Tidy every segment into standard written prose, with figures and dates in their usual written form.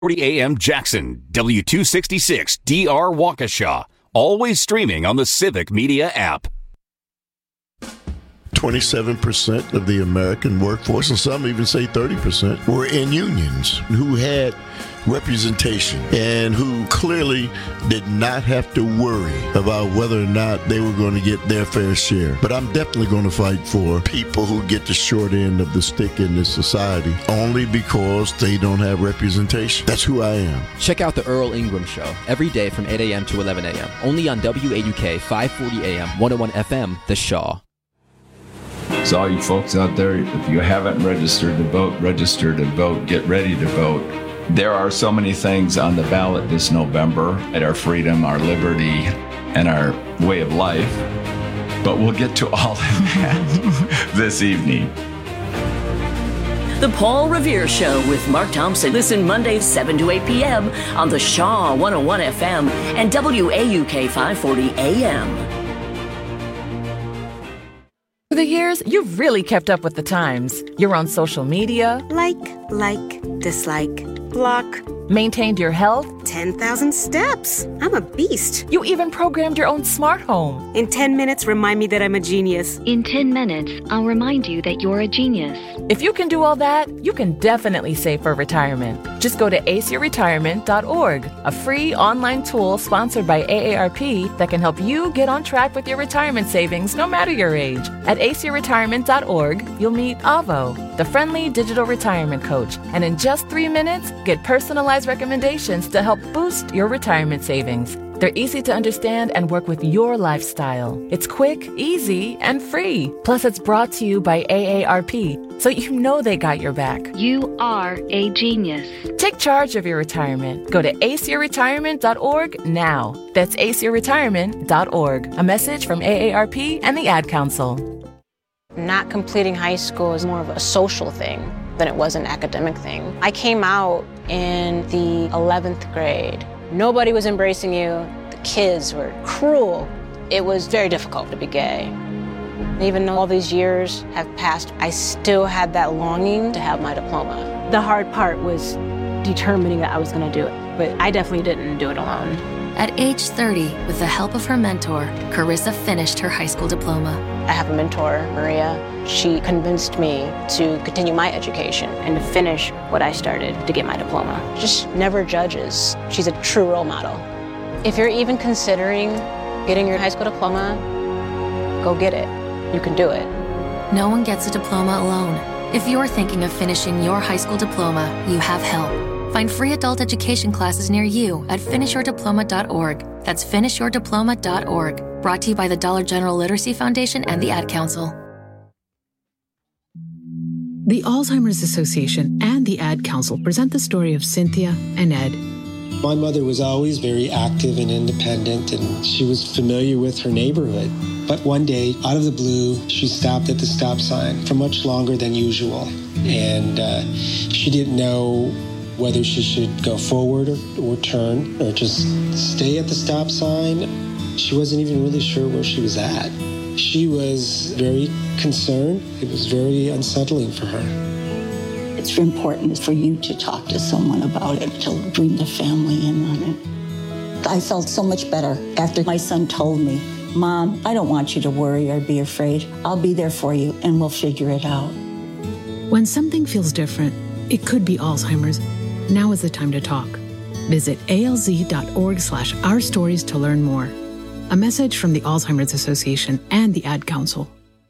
40 AM Jackson, W266 DR Waukesha. Always streaming on the Civic Media app. 27% of the American workforce, and some even say 30%, were in unions who had representation and who clearly did not have to worry about whether or not they were going to get their fair share. But I'm definitely going to fight for people who get the short end of the stick in this society only because they don't have representation. That's who I am. Check out the Earl Ingram Show every day from 8 a.m. to 11 a.m. Only on WAUK 540 AM, 101 FM, The Shaw. So all you folks out there, if you haven't registered to vote, register to vote, get ready to vote. There are so many things on the ballot this November at our freedom, our liberty, and our way of life. But we'll get to all of that this evening. The Paul Revere Show with Mark Thompson. Listen Mondays 7 to 8 p.m. on the Shaw 101 FM and WAUK 540 AM. For the years, you've really kept up with the times. You're on social media. Like, dislike, block. Maintained your health. 10,000 steps. I'm a beast. You even programmed your own smart home. In 10 minutes, remind me that I'm a genius. In 10 minutes, I'll remind you that you're a genius. If you can do all that, you can definitely save for retirement. Just go to aceyourretirement.org, a free online tool sponsored by AARP that can help you get on track with your retirement savings no matter your age. At aceyourretirement.org, you'll meet Avo, the friendly digital retirement coach, and in just 3 minutes, get personalized recommendations to help boost your retirement savings. They're easy to understand and work with your lifestyle. It's quick, easy, and free. Plus, it's brought to you by AARP, so you know they got your back. You are a genius. Take charge of your retirement. Go to aceyourretirement.org now. That's aceyourretirement.org. A message from AARP and the Ad Council. Not completing high school is more of a social thing than it was an academic thing. I came out in the 11th grade. Nobody was embracing you. The kids were cruel. It was very difficult to be gay. Even though all these years have passed, I still had that longing to have my diploma. The hard part was determining that I was going to do it, but I definitely didn't do it alone. At age 30, with the help of her mentor, Carissa finished her high school diploma. I have a mentor, Maria. She convinced me to continue my education and to finish what I started to get my diploma. Just never judges. She's a true role model. If you're even considering getting your high school diploma, go get it. You can do it. No one gets a diploma alone. If you're thinking of finishing your high school diploma, you have help. Find free adult education classes near you at finishyourdiploma.org. That's finishyourdiploma.org. Brought to you by the Dollar General Literacy Foundation and the Ad Council. The Alzheimer's Association and the Ad Council present the story of Cynthia and Ed. My mother was always very active and independent, and she was familiar with her neighborhood. But one day, out of the blue, she stopped at the stop sign for much longer than usual. And she didn't know whether she should go forward or turn or just stay at the stop sign. She wasn't even really sure where she was at. She was very concerned. It was very unsettling for her. It's important for you to talk to someone about it, to bring the family in on it. I felt so much better after my son told me, Mom, I don't want you to worry or be afraid. I'll be there for you and we'll figure it out. When something feels different, it could be Alzheimer's. Now is the time to talk. Visit alz.org/ourstories to learn more. A message from the Alzheimer's Association and the Ad Council.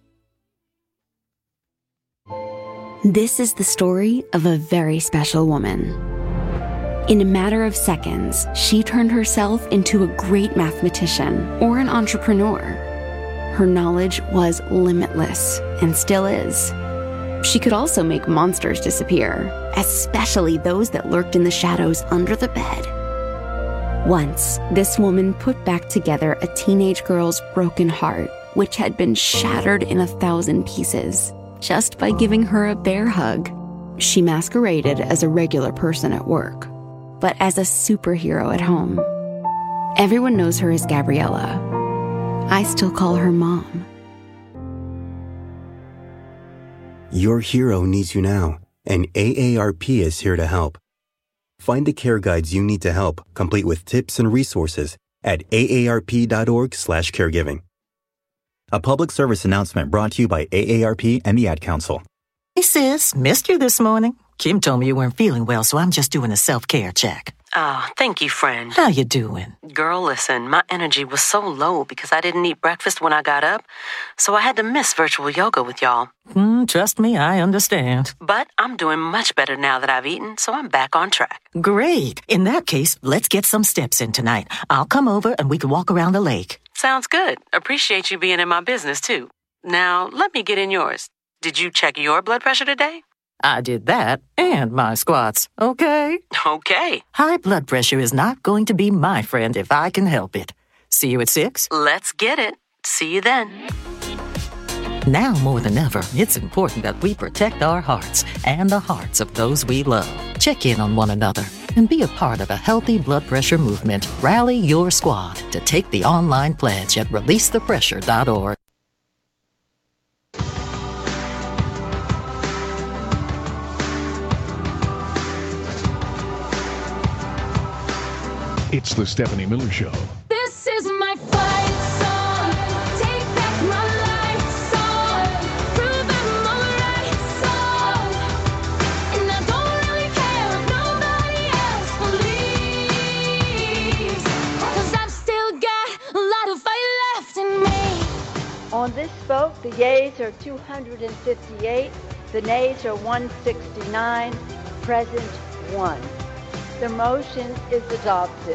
This is the story of a very special woman. In a matter of seconds, she turned herself into a great mathematician or an entrepreneur. Her knowledge was limitless and still is. She could also make monsters disappear, especially those that lurked in the shadows under the bed. Once, this woman put back together a teenage girl's broken heart, which had been shattered in 1,000 pieces, just by giving her a bear hug. She masqueraded as a regular person at work, but as a superhero at home. Everyone knows her as Gabriella. I still call her Mom. Your hero needs you now, and AARP is here to help. Find the care guides you need to help, complete with tips and resources at aarp.org/caregiving. A public service announcement brought to you by AARP and the Ad Council. Hey, sis, missed you this morning. Kim told me you weren't feeling well, so I'm just doing a self-care check. Oh, thank you, friend. How you doing? Girl, listen, my energy was so low because I didn't eat breakfast when I got up, so I had to miss virtual yoga with y'all. Trust me, I understand. But I'm doing much better now that I've eaten, so I'm back on track. Great. In that case, let's get some steps in tonight. I'll come over and we can walk around the lake. Sounds good. Appreciate you being in my business, too. Now, let me get in yours. Did you check your blood pressure today? I did that and my squats, okay? Okay. High blood pressure is not going to be my friend if I can help it. See you at 6? Let's get it. See you then. Now more than ever, it's important that we protect our hearts and the hearts of those we love. Check in on one another and be a part of a healthy blood pressure movement. Rally your squad to take the online pledge at releasethepressure.org. It's the Stephanie Miller Show. This is my fight song. Take back my life song. Prove I'm alright song. And I don't really care if nobody else believes. 'Cause I've still got a lot of fight left in me. On this vote, the yeas are 258, the nays are 169, present 1. The motion is adopted.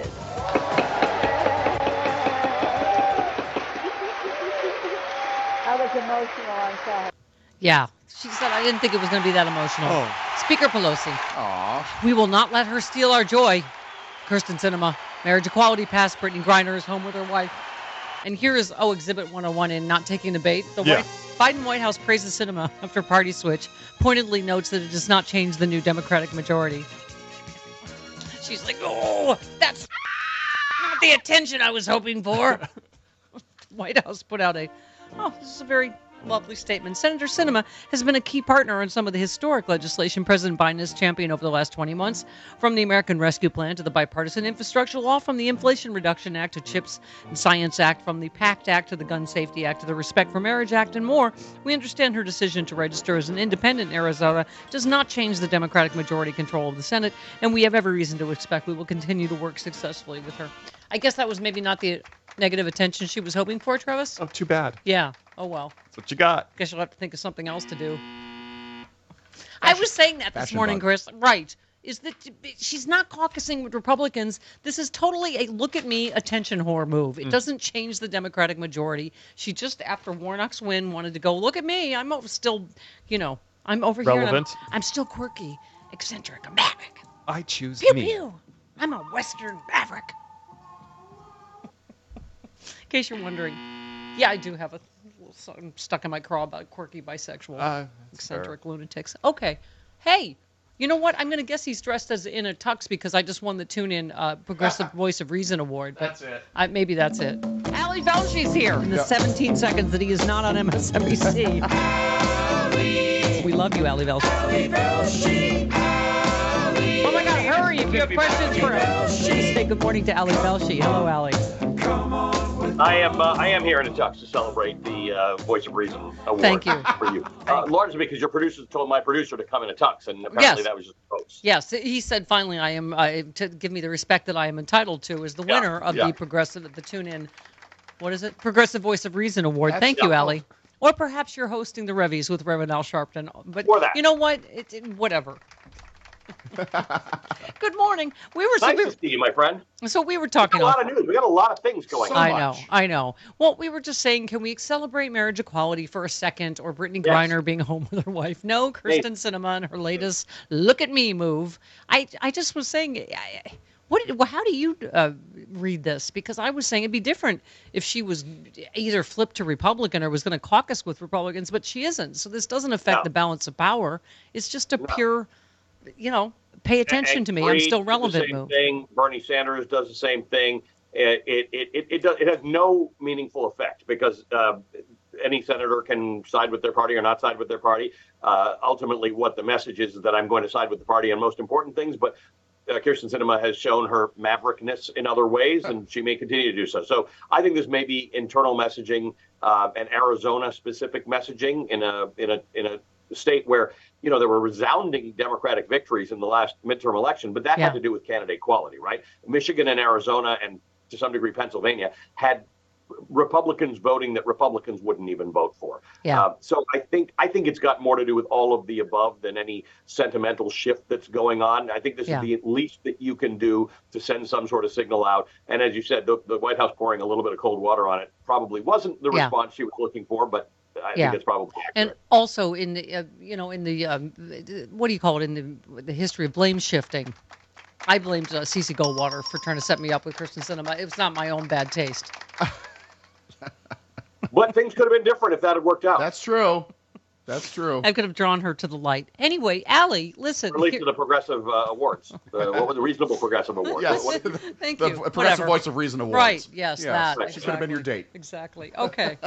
I was emotional on Saturday. Yeah, she said I didn't think it was going to be that emotional. Oh. Speaker Pelosi. Aw. We will not let her steal our joy. Kyrsten Sinema. Marriage equality passed. Brittany Griner is home with her wife. And here is, Exhibit 101 in not taking the bait. The Biden White House praises Sinema after party switch, pointedly notes that it does not change the new Democratic majority. She's like, oh, that's not the attention I was hoping for. White House put out this is a very lovely statement. Senator Sinema has been a key partner on some of the historic legislation President Biden has championed over the last 20 months, from the American Rescue Plan to the Bipartisan Infrastructure Law, from the Inflation Reduction Act to CHIPS and Science Act, from the PACT Act to the Gun Safety Act to the Respect for Marriage Act, and more. We understand her decision to register as an independent in Arizona does not change the Democratic majority control of the Senate, and we have every reason to expect we will continue to work successfully with her. I guess that was maybe not the negative attention she was hoping for, Travis? Oh, too bad. Yeah. Oh, well. That's what you got. Guess you'll have to think of something else to do. I was saying that this morning, Chris. Right. Is that she's not caucusing with Republicans. This is totally a look at me attention whore move. It doesn't change the Democratic majority. She just, after Warnock's win, wanted to go, look at me. I'm still, I'm over relevant. Here. I'm still quirky, eccentric, a maverick. I choose pew, me. Pew. I'm a Western maverick. In case you're wondering. Yeah, I do have a little something stuck in my craw about quirky, bisexual, eccentric lunatics. Okay. Hey, you know what? I'm going to guess he's dressed as in a tux because I just won the Tune-In Progressive Voice of Reason Award. That's it. Maybe that's it. Ali Velshie's here in the 17 seconds that he is not on MSNBC. We love you, Ali Velshie. Oh my God, hurry if you have questions for him. Please say good morning to Ali Velshie. Hello, Ali. I am here in a tux to celebrate the Voice of Reason Award. Thank you. For you. Largely because your producer told my producer to come in a tux, and apparently that was just a post. Yes, he said finally I am to give me the respect that I am entitled to as the winner of the Tune-In, what is it? Progressive Voice of Reason Award. Thank you, Ali. Or perhaps you're hosting the Revies with Reverend Al Sharpton. But you know what? Whatever. Good morning. Nice to see you, my friend. So we were talking. We got a lot of news. We got a lot of things going on. I know. Well, we were just saying, can we celebrate marriage equality for a second, or Brittany Griner being home with her wife? No, Kyrsten Sinema and her latest "look at me" move. I just was saying, how do you read this? Because I was saying it'd be different if she was either flipped to Republican or was going to caucus with Republicans, but she isn't. So this doesn't affect the balance of power. It's just a pure, pay attention to me. I'm still relevant move. Thing. Bernie Sanders does the same thing. It has no meaningful effect because any senator can side with their party or not side with their party. Ultimately, what the message is that I'm going to side with the party on most important things. But Kirsten Sinema has shown her maverickness in other ways, and she may continue to do so. So I think this may be internal messaging and Arizona-specific messaging in a state where there were resounding Democratic victories in the last midterm election, but that had to do with candidate quality, right? Michigan and Arizona, and to some degree Pennsylvania, had Republicans voting that Republicans wouldn't even vote for. So I think it's got more to do with all of the above than any sentimental shift that's going on. I think this is the least that you can do to send some sort of signal out. And as you said, the White House pouring a little bit of cold water on it probably wasn't the response she was looking for, but I think it's probably accurate. And also in the what do you call it, in the history of blame shifting, I blamed Cece Goldwater for trying to set me up with Kirsten Sinema. It was not my own bad taste. But things could have been different if that had worked out. That's true. That's true. I could have drawn her to the light. Anyway, Allie, listen. Related to the Progressive Awards. What were the Reasonable Progressive Awards? Yes. Thank the you. Progressive Whatever. Voice of Reason Awards. Right, yes, that. She should have been your date. Exactly. Okay.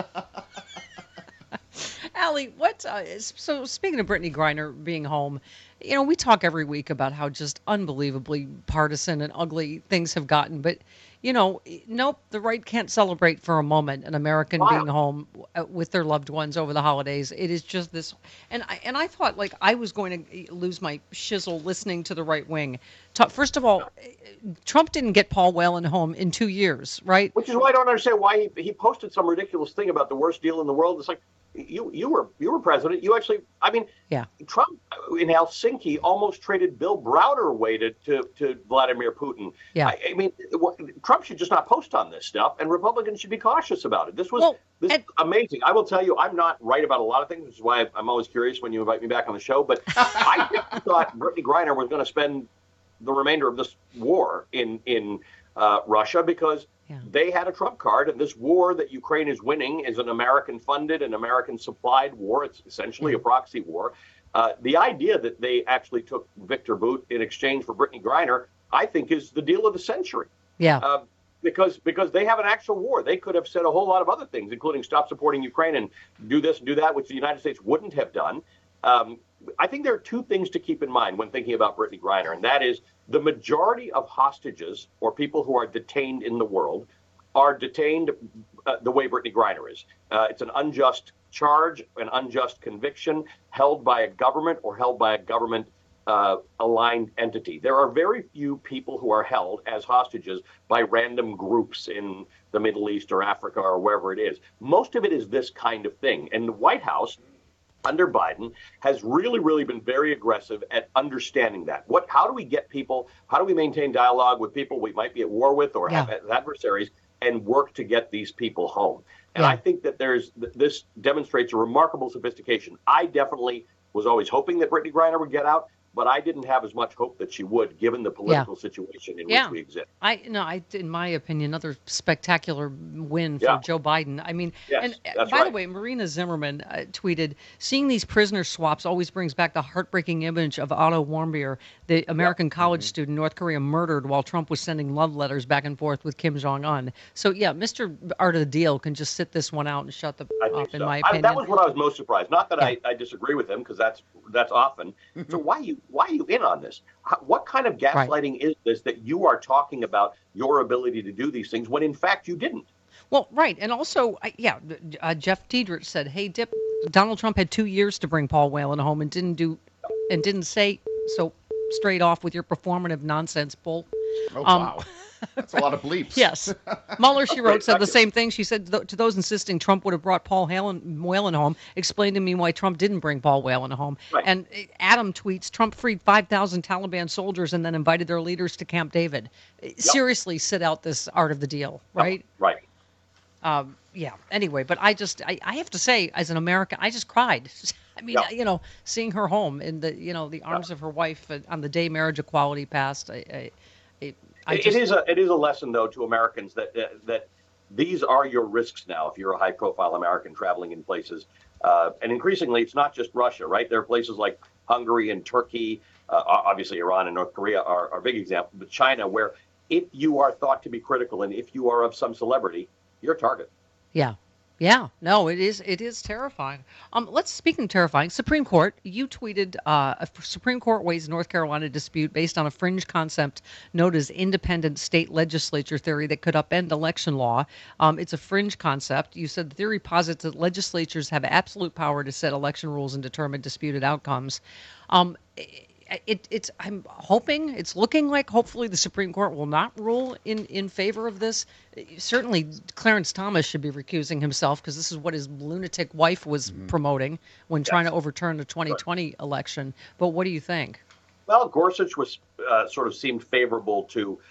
Allie, so speaking of Brittany Griner being home, we talk every week about how just unbelievably partisan and ugly things have gotten, but nope, the right can't celebrate for a moment an American being home with their loved ones over the holidays. It is just this, and I thought like I was going to lose my shizzle listening to the right wing. First of all, Trump didn't get Paul Whelan home in 2 years, right? Which is why I don't understand why he posted some ridiculous thing about the worst deal in the world. It's like, you were president. You actually, Trump in Helsinki almost traded Bill Browder away to Vladimir Putin. Yeah. I mean, Trump should just not post on this stuff, and Republicans should be cautious about it. This is amazing. I will tell you, I'm not right about a lot of things, which is why I'm always curious when you invite me back on the show. But I thought Brittany Griner was going to spend the remainder of this war in Russia because they had a Trump card, and this war that Ukraine is winning is an American-funded and American-supplied war. It's essentially a proxy war. The idea that they actually took Victor Bout in exchange for Brittany Griner, I think, is the deal of the century. Yeah. Because they have an actual war. They could have said a whole lot of other things, including stop supporting Ukraine and do this and do that, which the United States wouldn't have done. I think there are two things to keep in mind when thinking about Brittany Griner, and that is the majority of hostages or people who are detained in the world are detained the way Brittany Griner is. It's an unjust charge, an unjust conviction held by a government or held by a government aligned entity. There are very few people who are held as hostages by random groups in the Middle East or Africa or wherever it is. Most of it is this kind of thing. And the White House, under Biden, has really, really been very aggressive at understanding that. How do we get people, how do we maintain dialogue with people we might be at war with or have as adversaries and work to get these people home? And I think that this demonstrates a remarkable sophistication. I definitely was always hoping that Brittany Griner would get out, but I didn't have as much hope that she would, given the political situation in which we exist. In my opinion, another spectacular win for Joe Biden. I mean, by the way, Marina Zimmerman tweeted, seeing these prisoner swaps always brings back the heartbreaking image of Otto Warmbier, the American college student North Korea murdered while Trump was sending love letters back and forth with Kim Jong-un. So, Mr. Art of the Deal can just sit this one out and shut the up, in my opinion. That was what I was most surprised. Not that I disagree with him, because that's often. So why are you in on this? What kind of gaslighting is this that you are talking about your ability to do these things when in fact you didn't? Well, right. And also, Jeff Tiedrich said, hey, Dip, Donald Trump had 2 years to bring Paul Whelan home and didn't say so straight off with your performative nonsense, Bull. Oh, wow. That's a lot of bleeps. Yes. Mueller, she wrote, said the same thing. She said to those insisting Trump would have brought Paul Whelan home, explain to me why Trump didn't bring Paul Whelan home. Right. And Adam tweets, Trump freed 5,000 Taliban soldiers and then invited their leaders to Camp David. Seriously, sit out this Art of the Deal, right? Right. Anyway, but I have to say, as an American, I just cried. I mean, seeing her home in the arms of her wife on the day marriage equality passed, It is a lesson, though, to Americans that these are your risks now if you're a high-profile American traveling in places. And increasingly, it's not just Russia, right? There are places like Hungary and Turkey, obviously Iran and North Korea are big examples, but China, where if you are thought to be critical and if you are of some celebrity, you're a target. Yeah. Yeah, no, it is terrifying. Speaking of terrifying, Supreme Court, you tweeted a Supreme Court weighs North Carolina dispute based on a fringe concept known as independent state legislature theory that could upend election law. It's a fringe concept. You said the theory posits that legislatures have absolute power to set election rules and determine disputed outcomes. I'm hoping, it's looking like hopefully the Supreme Court will not rule in favor of this. Certainly Clarence Thomas should be recusing himself because this is what his lunatic wife was promoting when trying to overturn the 2020 election. But what do you think? Well, Gorsuch was sort of seemed favorable to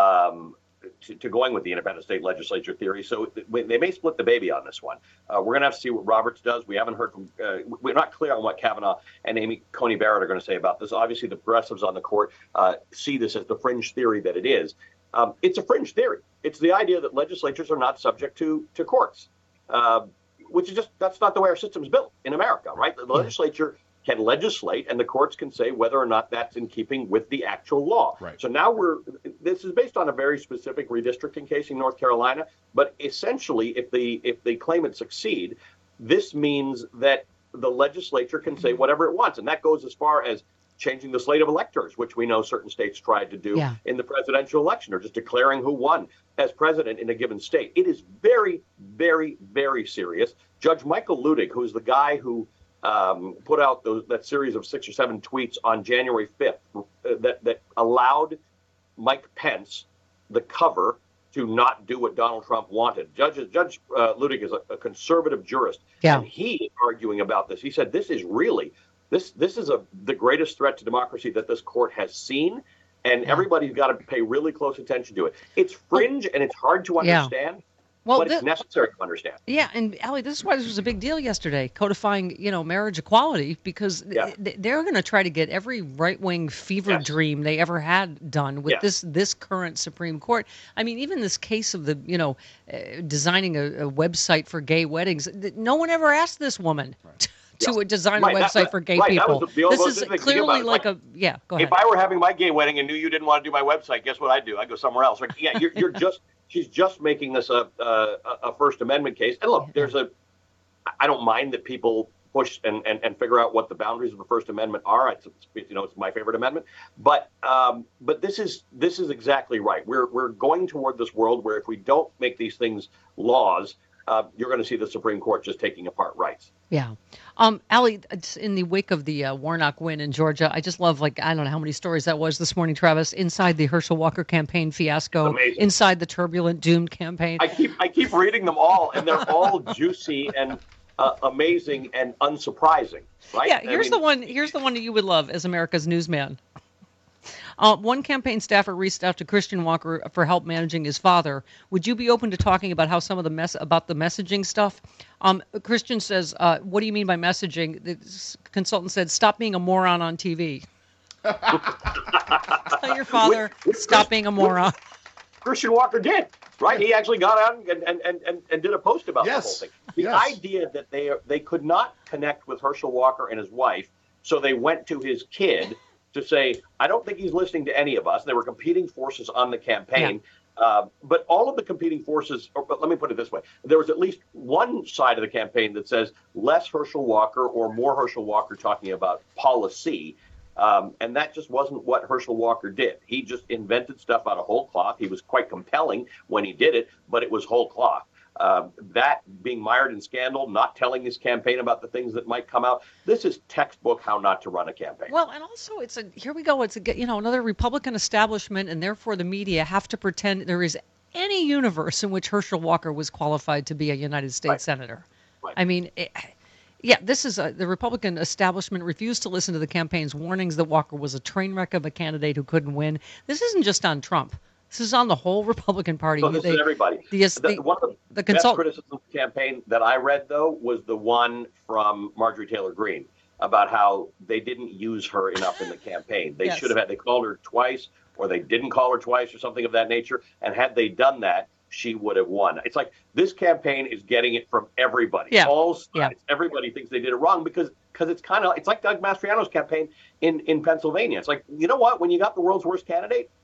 going with the independent state legislature theory. So they may split the baby on this one. We're going to have to see what Roberts does. We haven't heard from, we're not clear on what Kavanaugh and Amy Coney Barrett are going to say about this. Obviously, the progressives on the court see this as the fringe theory that it is. It's a fringe theory. It's the idea that legislatures are not subject to courts, which is that's not the way our system's built in America, right? The legislature can legislate, and the courts can say whether or not that's in keeping with the actual law. Right. So now this is based on a very specific redistricting case in North Carolina, but essentially, if the claimants succeed, this means that the legislature can say whatever it wants, and that goes as far as changing the slate of electors, which we know certain states tried to do in the presidential election, or just declaring who won as president in a given state. It is very, very, very serious. Judge Michael Ludig, who's the guy who put out that series of 6 or 7 tweets on January 5th that allowed Mike Pence, the cover, to not do what Donald Trump wanted. Judge Ludig is a conservative jurist, and he is arguing about this. He said this is really this is the greatest threat to democracy that this court has seen, and everybody's got to pay really close attention to it. It's fringe and it's hard to understand. Well, but it's necessary to understand. Yeah, and Allie, this is why this was a big deal yesterday, codifying, marriage equality, because they're going to try to get every right-wing fever dream they ever had done with this current Supreme Court. I mean, even this case of the, designing a website for gay weddings, no one ever asked this woman to design a website for gay people. This is clearly like a go ahead. If I were having my gay wedding and knew you didn't want to do my website, guess what I'd do? I'd go somewhere else. Like, you're just. She's just making this a First Amendment case. And look, I don't mind that people push and figure out what the boundaries of the First Amendment are. It's my favorite amendment. But this is exactly right. We're going toward this world where if we don't make these things laws, you're going to see the Supreme Court just taking apart rights. Yeah. Allie, in the wake of the Warnock win in Georgia, I just love, I don't know how many stories that was this morning, Travis, inside the Herschel Walker campaign fiasco, inside the turbulent, doomed campaign. I keep reading them all, and they're all juicy and amazing and unsurprising, right? Yeah, here's the one that you would love as America's newsman. One campaign staffer reached out to Christian Walker for help managing his father. Would you be open to talking about how some of the messaging stuff? Christian says, "What do you mean by messaging?" The consultant said, "Stop being a moron on TV." Tell your father, stop being a moron. Christian Walker did, right? He actually got out and did a post about the whole thing. The idea that they could not connect with Herschel Walker and his wife, so they went to his kid to say, I don't think he's listening to any of us. There were competing forces on the campaign. But all of the competing forces, but let me put it this way. There was at least one side of the campaign that says less Herschel Walker or more Herschel Walker talking about policy. And that just wasn't what Herschel Walker did. He just invented stuff out of whole cloth. He was quite compelling when he did it, but it was whole cloth. That being mired in scandal, not telling his campaign about the things that might come out. This is textbook how not to run a campaign. Well, and also here we go. It's another Republican establishment, and therefore the media have to pretend there is any universe in which Herschel Walker was qualified to be a United States senator. Right. I mean, this is the Republican establishment refused to listen to the campaign's warnings that Walker was a train wreck of a candidate who couldn't win. This isn't just on Trump. This is on the whole Republican Party. So this is everybody. One of the best criticism of the campaign that I read, though, was the one from Marjorie Taylor Greene about how they didn't use her enough in the campaign. They should have they called her twice, or they didn't call her twice, or something of that nature. And had they done that, she would have won. It's like this campaign is getting it from everybody. All sides. Everybody thinks they did it wrong because it's like Doug Mastriano's campaign in Pennsylvania. It's like, you know what? When you got the world's worst candidate,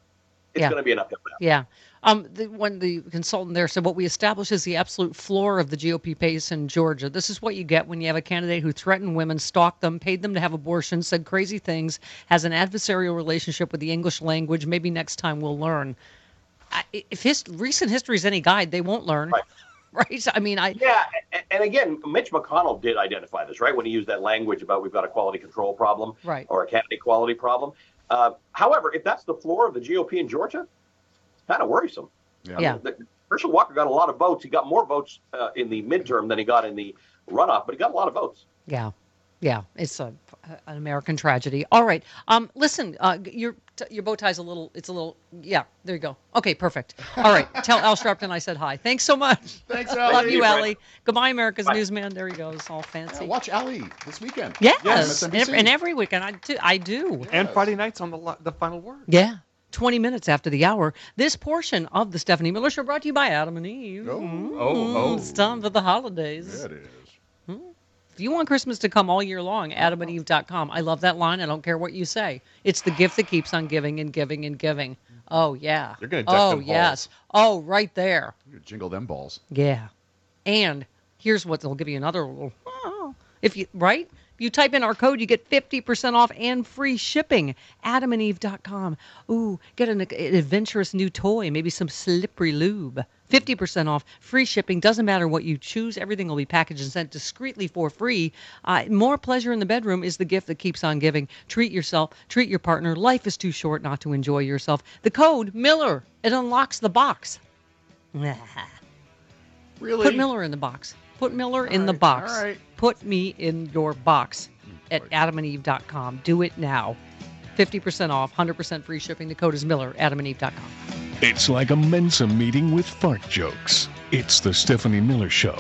it's going to be an uphill battle. Yeah. When the consultant there said what we established is the absolute floor of the GOP base in Georgia. This is what you get when you have a candidate who threatened women, stalked them, paid them to have abortions, said crazy things, has an adversarial relationship with the English language. Maybe next time we'll learn. If recent history is any guide, they won't learn. Right? I mean, Yeah, and again, Mitch McConnell did identify this, right, when he used that language about we've got a quality control problem or a candidate quality problem. However, if that's the floor of the GOP in Georgia, kind of worrisome. Yeah. Herschel Walker got a lot of votes. He got more votes in the midterm than he got in the runoff, but he got a lot of votes. Yeah. Yeah, it's an American tragedy. All right. Listen, your bow tie's yeah, there you go. Okay, perfect. All right. Tell Al Sharpton I said hi. Thanks so much. Thanks, Allie. Love you, Allie. Goodbye, America's newsman. There he goes, all fancy. Watch Allie this weekend. Yes. On And MSNBC. every weekend I do. And Friday nights on the Final Word. Yeah. 20 minutes after the hour. This portion of the Stephanie Miller Show brought to you by Adam and Eve. It's time for the holidays. Yeah, it is. If you want Christmas to come all year long, adamandeve.com. I love that line. I don't care what you say. It's the gift that keeps on giving and giving and giving. Oh, yeah. You're going to deck them balls. Yes. Oh, right there. You jingle them balls. Yeah. And here's what they'll give you another little. If you type in our code, you get 50% off and free shipping. AdamandEve.com. Ooh, get an adventurous new toy, maybe some slippery lube. 50% off, free shipping. Doesn't matter what you choose. Everything will be packaged and sent discreetly for free. More pleasure in the bedroom is the gift that keeps on giving. Treat yourself. Treat your partner. Life is too short not to enjoy yourself. The code, Miller. It unlocks the box. Really? Put Miller in the box. Put Miller in the box. all right. Put me in your box at adamandeve.com. Do it now. 50% off, 100% free shipping. The code is Miller, adamandeve.com. It's like a Mensa meeting with fart jokes. It's the Stephanie Miller Show.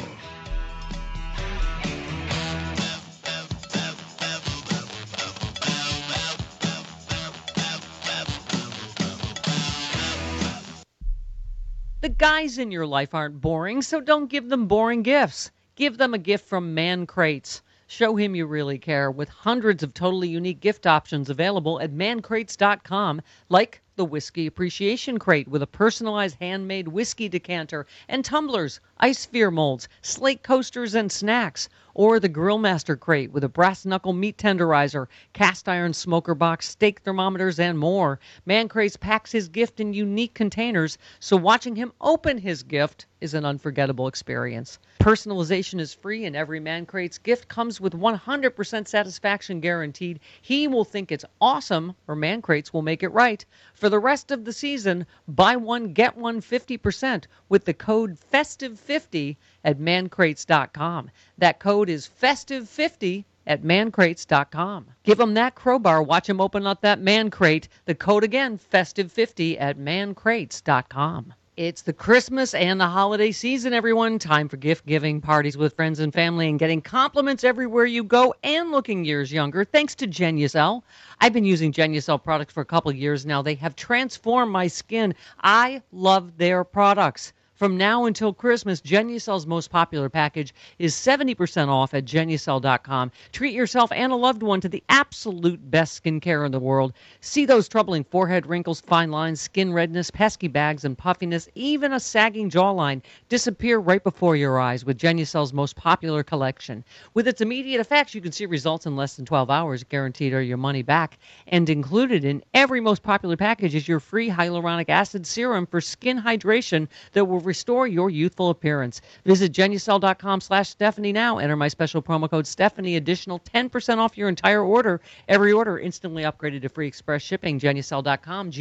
The guys in your life aren't boring, so don't give them boring gifts. Give them a gift from Man Crates. Show him you really care with hundreds of totally unique gift options available at mancrates.com, like the Whiskey Appreciation Crate with a personalized handmade whiskey decanter and tumblers, ice sphere molds, slate coasters, and snacks. Or the Grillmaster Crate with a brass knuckle meat tenderizer, cast iron smoker box, steak thermometers, and more. Man Crates packs his gift in unique containers, so watching him open his gift is an unforgettable experience. Personalization is free, and every Man Crates gift comes with 100% satisfaction guaranteed. He will think it's awesome, or Man Crates will make it right. For the rest of the season, buy one, get one 50% with the code FESTIVE50 at mancrates.com. That code is FESTIVE50 at mancrates.com. Give him that crowbar. Watch him open up that Man Crate. The code again, FESTIVE50 at mancrates.com. It's the Christmas and the holiday season, everyone. Time for gift giving, parties with friends and family, and getting compliments everywhere you go and looking years younger, thanks to Genucel. I've been using Genucel products for a couple of years now. They have transformed my skin. I love their products. From now until Christmas, Genucel's most popular package is 70% off at Genucel.com. Treat yourself and a loved one to the absolute best skincare in the world. See those troubling forehead wrinkles, fine lines, skin redness, pesky bags, and puffiness, even a sagging jawline disappear right before your eyes with Genucel's most popular collection. With its immediate effects, you can see results in less than 12 hours, guaranteed or your money back. And included in every most popular package is your free hyaluronic acid serum for skin hydration that will restore your youthful appearance. Visit Genucel.com/Stephanie now. Enter my special promo code Stephanie. Additional 10% off your entire order. Every order instantly upgraded to free express shipping. Genucel.com,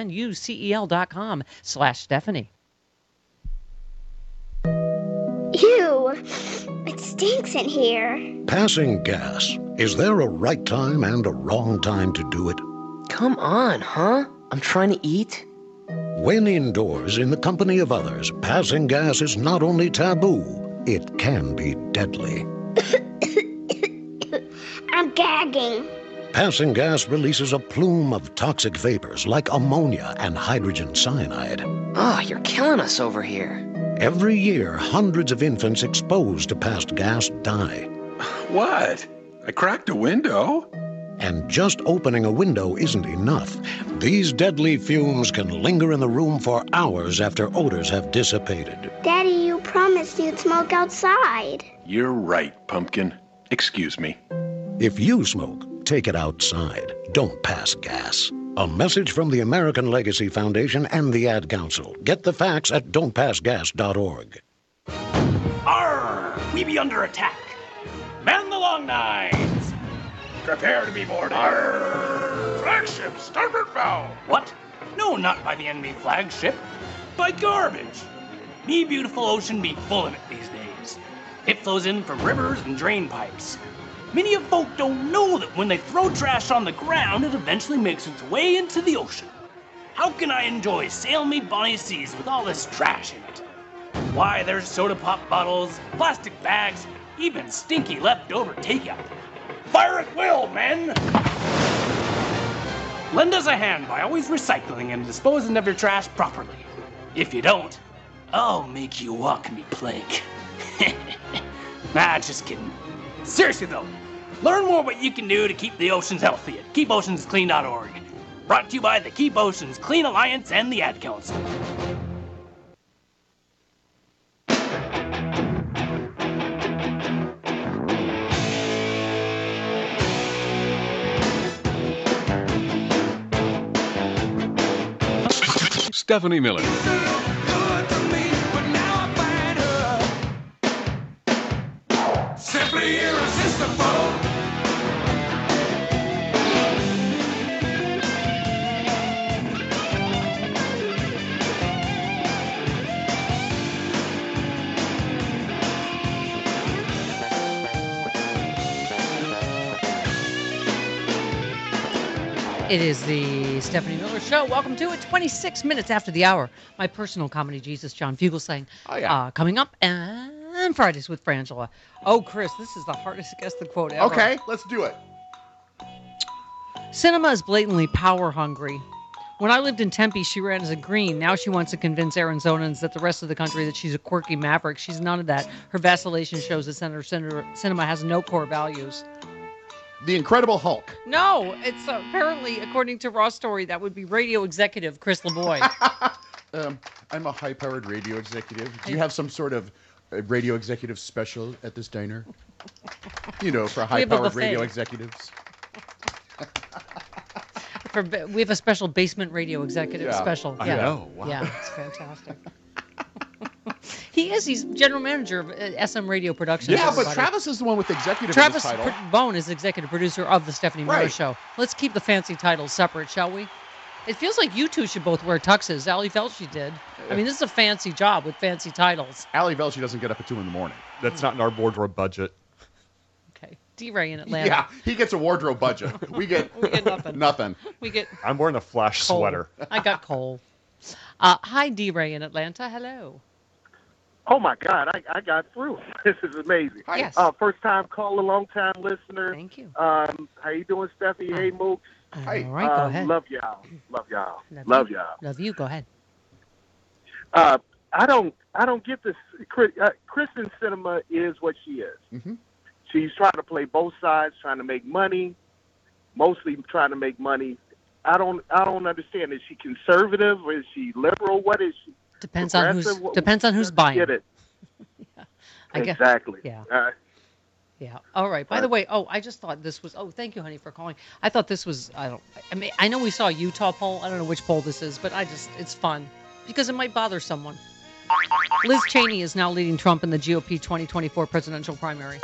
GENUCEL.com/Stephanie. Ew, it stinks in here. Passing gas. Is there a right time and a wrong time to do it? Come on, huh? I'm trying to eat. When indoors in the company of others, passing gas is not only taboo, it can be deadly. I'm gagging. Passing gas releases a plume of toxic vapors like ammonia and hydrogen cyanide. Oh, you're killing us over here. Every year, hundreds of infants exposed to passed gas die. What? I cracked a window? And just opening a window isn't enough. These deadly fumes can linger in the room for hours after odors have dissipated. Daddy, you promised you'd smoke outside. You're right, Pumpkin. Excuse me. If you smoke, take it outside. Don't pass gas. A message from the American Legacy Foundation and the Ad Council. Get the facts at don'tpassgas.org. Arr! We be under attack. Man the long nines. Prepare to be boarded. Arr! Flagship, starboard bow. What? No, not by the enemy flagship. By garbage. Me beautiful ocean be full of it these days. It flows in from rivers and drain pipes. Many of folk don't know that when they throw trash on the ground, it eventually makes its way into the ocean. How can I enjoy sail me bonny seas with all this trash in it? Why, there's soda pop bottles, plastic bags, even stinky leftover takeout. Fire at will, men! Lend us a hand by always recycling and disposing of your trash properly. If you don't, I'll make you walk me plank. Nah, just kidding. Seriously though, learn more what you can do to keep the oceans healthy at keepoceansclean.org. Brought to you by the Keep Oceans Clean Alliance and the Ad Council. Stephanie Miller. Simply irresistible. It is the Stephanie Miller Show. Welcome to it. 26 minutes after the hour. My personal comedy, Jesus John Fugelsang. Oh, yeah. Coming up, and Fridays with Frangela. Oh, Chris, this is the hardest guess the quote ever. Okay, let's do it. Cinema is blatantly power hungry. When I lived in Tempe, she ran as a green. Now she wants to convince Arizonans that the rest of the country that she's a quirky maverick. She's none of that. Her vacillation shows that cinema has no core values. The Incredible Hulk. No, it's apparently, according to Raw Story, that would be radio executive Chris LeBoy. I'm a high-powered radio executive. Do you have some sort of radio executive special at this diner? You know, for high-powered radio executives. We have a special basement radio executive special. I know. Wow. Yeah, it's fantastic. He's general manager of SM Radio Productions. Yeah, everybody. but Travis is the one with executive Travis in his title. Bone is executive producer of the Stephanie Miller Right. Show. Let's keep the fancy titles separate, shall we? It feels like you two should both wear tuxes. Ali Velshi did. I mean, this is a fancy job with fancy titles. Ali Velshi doesn't get up at 2 a.m. That's not in our wardrobe budget. Okay. D-Ray in Atlanta. Yeah, he gets a wardrobe budget. We get nothing. Nothing. We get I'm wearing a flash coal. sweater. I got coal. Hi, D-Ray in Atlanta. Hello. Oh my God, I got through. This is amazing. Yes. First time caller, long time listener. Thank you. How you doing, Steffi? Hey, Mooks. All right, go ahead. Love y'all. Love y'all. Love y'all. Love you. Go ahead. I don't get this. Kristen Cinema is what she is. Mm-hmm. She's trying to play both sides, trying to make money, mostly trying to make money. I don't understand. Is she conservative or is she liberal? What is she? Depends on who's buying. Get it. Yeah. I guess. Exactly. Yeah. Yeah. All right. By the way, I just thought this was. Oh, thank you, honey, for calling. I thought this was. I know we saw a Utah poll. I don't know which poll this is, but it's fun because it might bother someone. Liz Cheney is now leading Trump in the GOP 2024 presidential primary.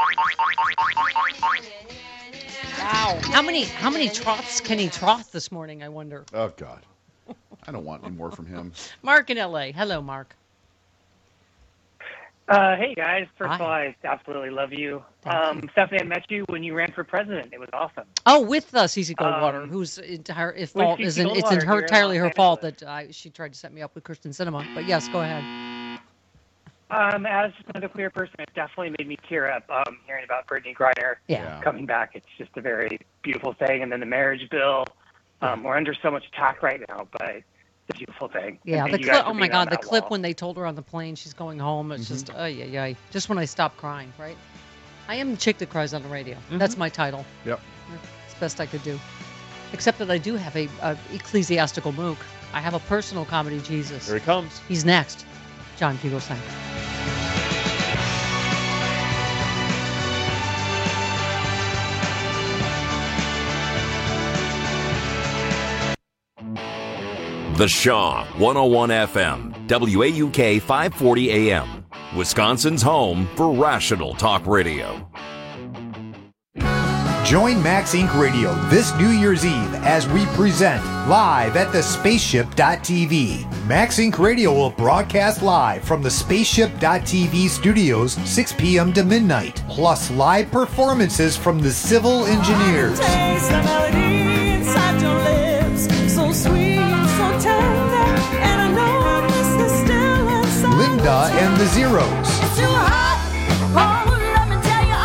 Wow. How many troths can he troth this morning? I wonder. Oh God. I don't want any more from him. Mark in LA. Hello, Mark. Hey guys, first of all, I absolutely love you. Stephanie, I met you when you ran for president. It was awesome. Oh, with Cece Goldwater, whose entire fault is entirely her fault that she tried to set me up with Kristen Cinema. But yes, go ahead. As another queer person, it definitely made me tear up hearing about Brittany Griner coming back. It's just a very beautiful thing. And then the marriage bill. We're under so much attack right now, but it's a beautiful thing. Yeah, And the you guys clip. for Oh my being on God, the that clip wall. when they told her on the plane she's going home. It's just just when I stopped crying. Right. I am the chick that cries on the radio. That's my title. Yep. It's best I could do. Except that I do have a ecclesiastical mook. I have a personal comedy Jesus. Here he comes. He's next. John Fugelsang. The Shaw 101 FM, WAUK 540 AM, Wisconsin's home for rational talk radio. Join Max Inc. Radio this New Year's Eve as we present live at the Spaceship.tv. Max Inc. Radio will broadcast live from the Spaceship.tv studios 6 p.m. to midnight, plus live performances from the Civil Engineers. Taste the melody inside your lips, so sweet, so tender, and I know I miss the still inside. Linda and the Zeros. It's too hot, oh, let me tell you,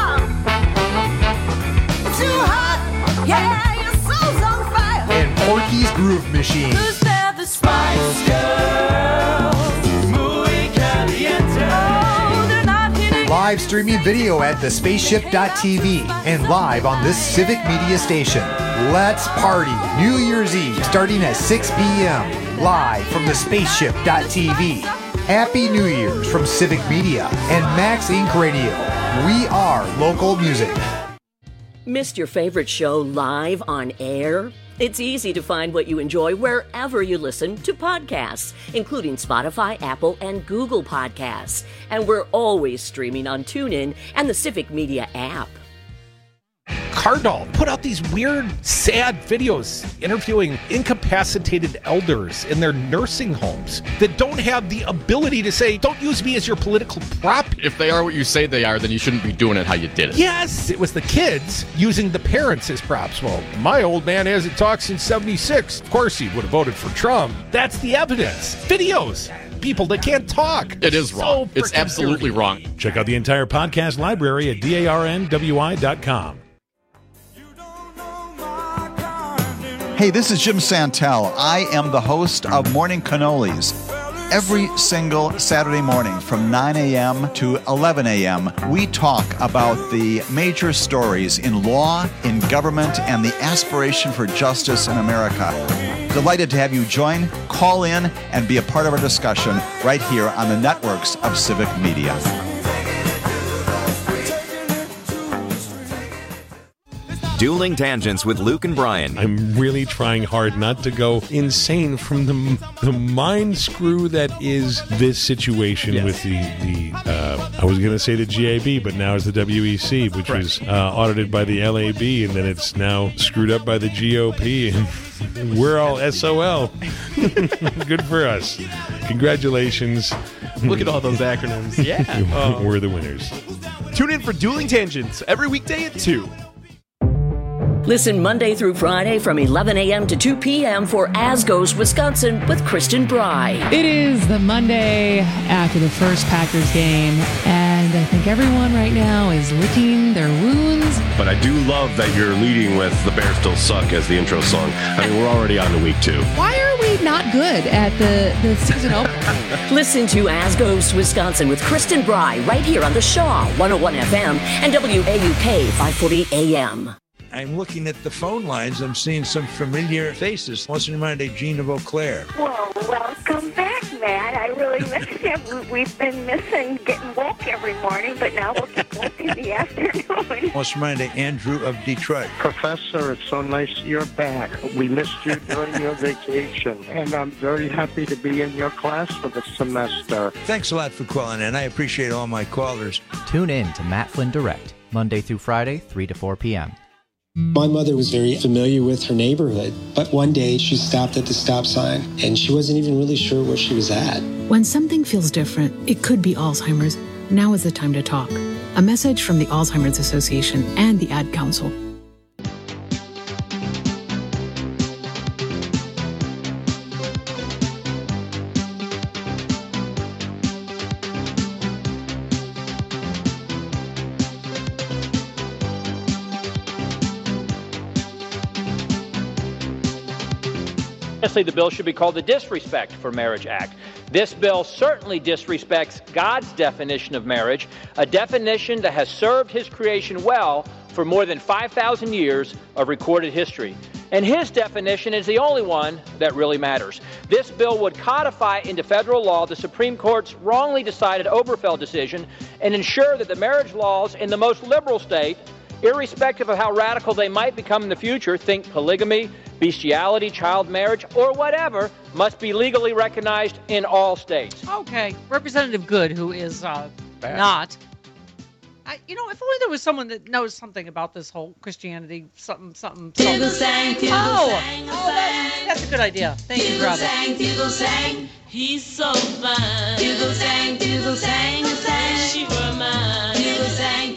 it's too hot, yeah, your soul's on fire. And Porky's Groove Machine. Who's there, the Spice Girls, muy caliente. Oh, they're not hitting. Live streaming video at the Spaceship.tv and live on this Civic Media station. Let's party New Year's Eve starting at 6 p.m. live from the Spaceship.tv. Happy New Year's from Civic Media and Max Inc. Radio. We are local music. Missed your favorite show live on air? It's easy to find what you enjoy wherever you listen to podcasts, including Spotify, Apple, and Google Podcasts. And we're always streaming on TuneIn and the Civic Media app. Cardall put out these weird, sad videos interviewing incapacitated elders in their nursing homes that don't have the ability to say, don't use me as your political prop. If they are what you say they are, then you shouldn't be doing it how you did it. Yes, it was the kids using the parents as props. Well, my old man hasn't talked since 76. Of course he would have voted for Trump. That's the evidence. Videos. People that can't talk. It is wrong. It's absolutely wrong. Check out the entire podcast library at darnwi.com. Hey, this is Jim Santel. I am the host of Morning Cannolis. Every single Saturday morning from 9 a.m. to 11 a.m., we talk about the major stories in law, in government, and the aspiration for justice in America. Delighted to have you join, call in, and be a part of our discussion right here on the networks of Civic Media. Dueling Tangents with Luke and Brian. I'm really trying hard not to go insane from the mind screw that is this situation with the I was going to say the GAB, but now it's the WEC, which was audited by the LAB, and then it's now screwed up by the GOP, and we're all SOL. Good for us. Congratulations. Look at all those acronyms. Yeah. We're the winners. Tune in for Dueling Tangents every weekday at 2. Listen Monday through Friday from 11 a.m. to 2 p.m. for As Goes Wisconsin with Kristen Bry. It is the Monday after the first Packers game, and I think everyone right now is licking their wounds. But I do love that you're leading with The Bears Still Suck as the intro song. I mean, we're already on to week 2. Why are we not good at the season opener? Listen to As Goes Wisconsin with Kristen Bry right here on the Shaw 101 FM and WAUK 540 AM. I'm looking at the phone lines. I'm seeing some familiar faces. What's in mind of Gene of Eau Claire? Well, welcome back, Matt. I really miss you. We've been missing getting woke every morning, but now we'll get woke in the afternoon. What's in mind of Andrew of Detroit? Professor, it's so nice you're back. We missed you during your vacation, and I'm very happy to be in your class for the semester. Thanks a lot for calling in. I appreciate all my callers. Tune in to Matt Flynn Direct, Monday through Friday, 3 to 4 p.m. My mother was very familiar with her neighborhood, but one day she stopped at the stop sign and she wasn't even really sure where she was at. When something feels different, it could be Alzheimer's. Now is the time to talk. A message from the Alzheimer's Association and the Ad Council. Honestly, the bill should be called the Disrespect for Marriage Act. This bill certainly disrespects God's definition of marriage, a definition that has served his creation well for more than 5,000 years of recorded history. And his definition is the only one that really matters. This bill would codify into federal law the Supreme Court's wrongly decided Obergefell decision and ensure that the marriage laws in the most liberal state, irrespective of how radical they might become in the future, think polygamy, bestiality, child marriage, or whatever, must be legally recognized in all states. Okay. Representative Good, who is not. If only there was someone that knows something about this whole Christianity, something. Tinkle sang, That's a good idea. Thank you, Travis. Tinkle sang, he's so fine. Tinkle sang, she were mine. Tinkle sang,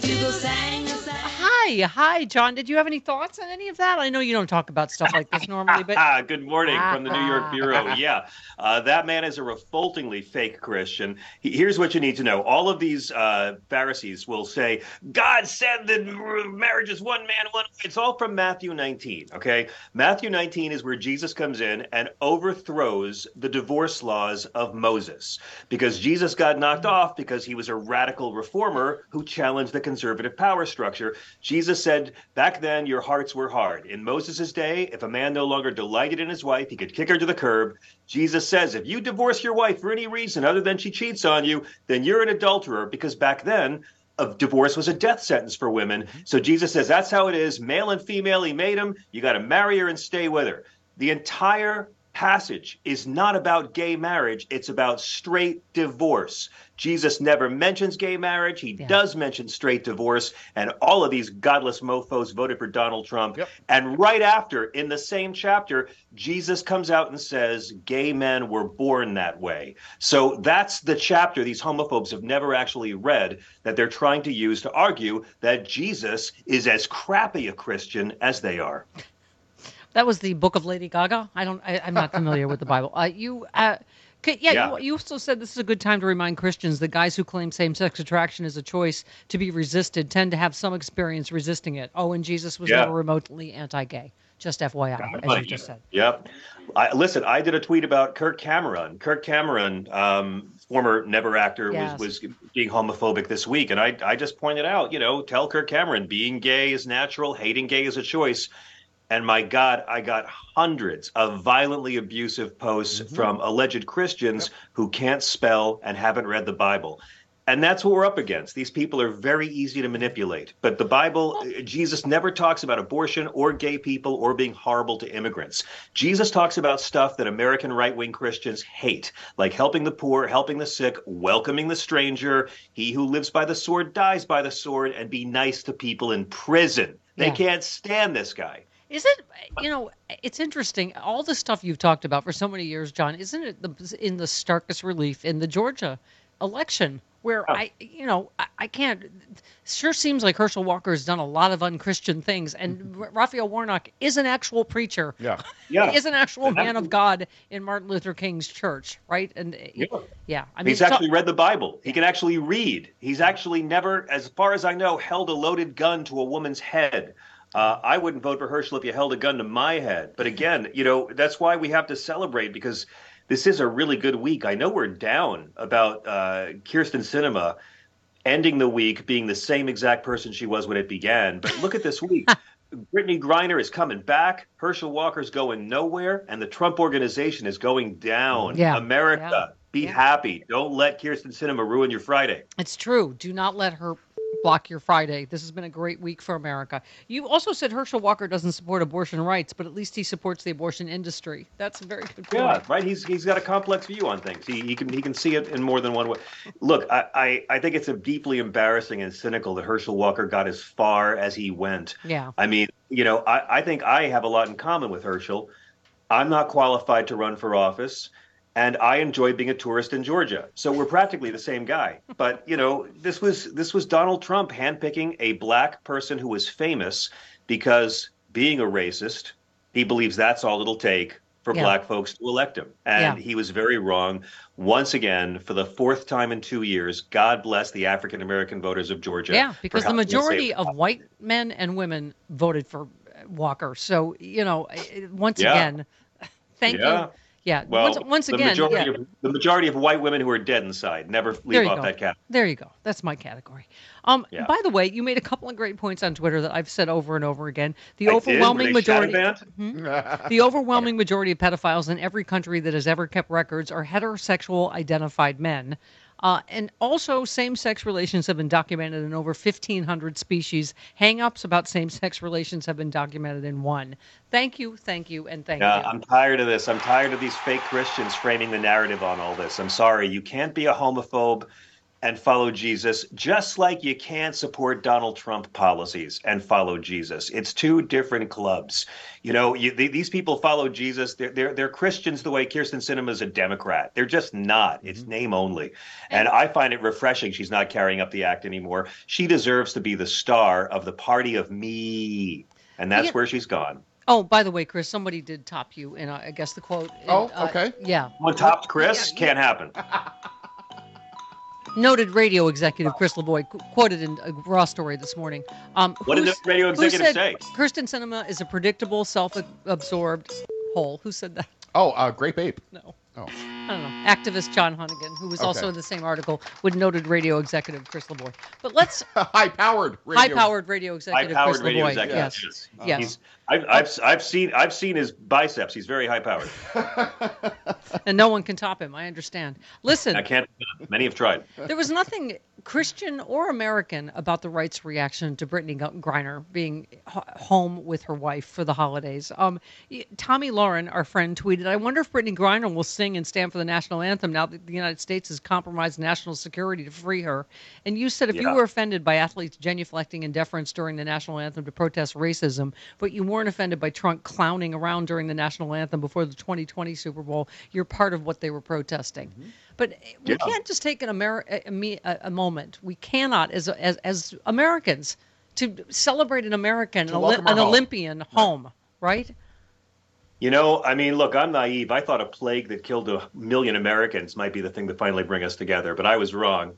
Hi, John. Did you have any thoughts on any of that? I know you don't talk about stuff like this normally, but Good morning from the New York Bureau. Yeah, that man is a revoltingly fake Christian. Here's what you need to know. All of these Pharisees will say, God said that marriage is one man, one wife. It's all from Matthew 19, okay? Matthew 19 is where Jesus comes in and overthrows the divorce laws of Moses because Jesus got knocked off because he was a radical reformer who challenged the conservative power structure. Jesus said, back then, your hearts were hard. In Moses' day, if a man no longer delighted in his wife, he could kick her to the curb. Jesus says, if you divorce your wife for any reason other than she cheats on you, then you're an adulterer, because back then, a divorce was a death sentence for women. So Jesus says, that's how it is. Male and female, he made them. You got to marry her and stay with her. The entire passage is not about gay marriage. It's about straight divorce. Jesus never mentions gay marriage. He does mention straight divorce. And all of these godless mofos voted for Donald Trump. Yep. And right after, in the same chapter, Jesus comes out and says, gay men were born that way. So that's the chapter these homophobes have never actually read that they're trying to use to argue that Jesus is as crappy a Christian as they are. that was the Book of Lady Gaga. I'm not familiar with the Bible. You also said this is a good time to remind Christians that guys who claim same-sex attraction is a choice to be resisted tend to have some experience resisting it. Oh, and Jesus was never remotely anti-gay. Just FYI, as you just said. Yep. Listen, I did a tweet about Kirk Cameron. Kirk Cameron, former Never actor, was being homophobic this week. And I just pointed out, tell Kirk Cameron, being gay is natural, hating gay is a choice. And my God, I got hundreds of violently abusive posts from alleged Christians who can't spell and haven't read the Bible. And that's what we're up against. These people are very easy to manipulate. But the Bible, Jesus never talks about abortion or gay people or being horrible to immigrants. Jesus talks about stuff that American right-wing Christians hate, like helping the poor, helping the sick, welcoming the stranger, he who lives by the sword dies by the sword, and be nice to people in prison. They can't stand this guy. Is it, it's interesting. All the stuff you've talked about for so many years, John, isn't it in the starkest relief in the Georgia election where I can't, sure seems like Herschel Walker has done a lot of unchristian things. And Raphael Warnock is an actual preacher. Yeah. He is an actual man of God in Martin Luther King's church, right? And I mean, he's actually read the Bible. He can actually read. He's actually never, as far as I know, held a loaded gun to a woman's head. I wouldn't vote for Herschel if you held a gun to my head. But again, that's why we have to celebrate, because this is a really good week. I know we're down about Kyrsten Sinema ending the week being the same exact person she was when it began. But look at this week. Brittany Griner is coming back. Herschel Walker's going nowhere. And the Trump organization is going down. America, be happy. Don't let Kyrsten Sinema ruin your Friday. It's true. Do not let her block your Friday. This has been a great week for America. You also said Herschel Walker doesn't support abortion rights, but at least he supports the abortion industry. That's a very good point. Yeah, right. He's got a complex view on things. He can see it in more than one way. Look, I think it's deeply embarrassing and cynical that Herschel Walker got as far as he went. Yeah. I mean, I think I have a lot in common with Herschel. I'm not qualified to run for office. And I enjoy being a tourist in Georgia. So we're practically the same guy. But, this was Donald Trump handpicking a black person who was famous because, being a racist, he believes that's all it'll take for black folks to elect him. And he was very wrong. Once again, for the fourth time in 2 years, God bless the African-American voters of Georgia. Yeah, because the majority of white men and women voted for Walker. So, once again, thank you. Yeah. Well, once again, the majority of white women who are dead inside never leave off that category. There you go. That's my category. Yeah. By the way, you made a couple of great points on Twitter that I've said over and over again. The I overwhelming did? Were they majority, shadow banned? the overwhelming majority of pedophiles in every country that has ever kept records are heterosexual identified men. And also, same-sex relations have been documented in over 1,500 species. Hang-ups about same-sex relations have been documented in 1. Thank you, and thank you. I'm tired of this. I'm tired of these fake Christians framing the narrative on all this. I'm sorry. You can't be a homophobe and follow Jesus, just like you can't support Donald Trump policies and follow Jesus. It's two different clubs. You know, these people follow Jesus. They're Christians the way Kirsten Sinema is a Democrat. They're just not. It's name only. And I find it refreshing she's not carrying up the act anymore. She deserves to be the star of the party of me. And that's where she's gone. Oh, by the way, Chris, somebody did top you in, I guess, the quote. Okay. Yeah. One topped Chris? Can't happen. Noted radio executive Chris LaVoy quoted in a Raw story this morning. What did the radio executive say? Kirsten Sinema is a predictable, self-absorbed hole. Who said that? Oh, Grape Ape. No. Oh. I don't know. Activist John Hunnigan, who was also in the same article with noted radio executive Chris LaVoy. But let's high-powered radio executive high-powered Chris radio LaVoy. executive. Yes. I've seen his biceps. He's very high powered. And no one can top him. I understand. Listen, I can't. Many have tried. There was nothing Christian or American about the right's reaction to Brittany Griner being home with her wife for the holidays. Tommy Lauren, our friend, tweeted, "I wonder if Brittany Griner will sing and stand for the national anthem now that the United States has compromised national security to free her." And you said if you were offended by athletes genuflecting in deference during the national anthem to protest racism, but you weren't offended by Trump clowning around during the national anthem before the 2020 Super Bowl, you're part of what they were protesting. But we can't just take a moment. We cannot, as Americans, to celebrate an American, an Olympian home, right? You know, I mean, look, I'm naive. I thought a plague that killed 1 million Americans might be the thing to finally bring us together, but I was wrong.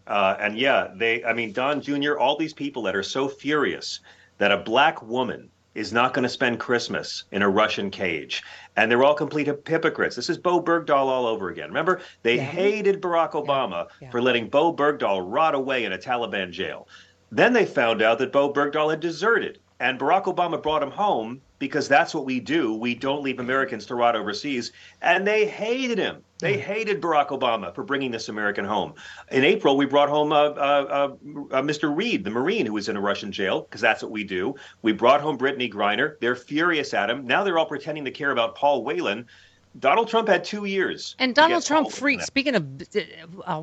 And Don Jr., all these people that are so furious that a black woman is not going to spend Christmas in a Russian cage. And they're all complete hypocrites. This is Bo Bergdahl all over again. Remember, they hated Barack Obama for letting Bo Bergdahl rot away in a Taliban jail. Then they found out that Bo Bergdahl had deserted. And Barack Obama brought him home because that's what we do. We don't leave Americans to rot overseas. And they hated him. They hated Barack Obama for bringing this American home. In April, we brought home Mr. Reed, the Marine who was in a Russian jail, because that's what we do. We brought home Brittany Griner. They're furious at him. Now they're all pretending to care about Paul Whelan. Donald Trump had 2 years. And Donald Trump freed, speaking of,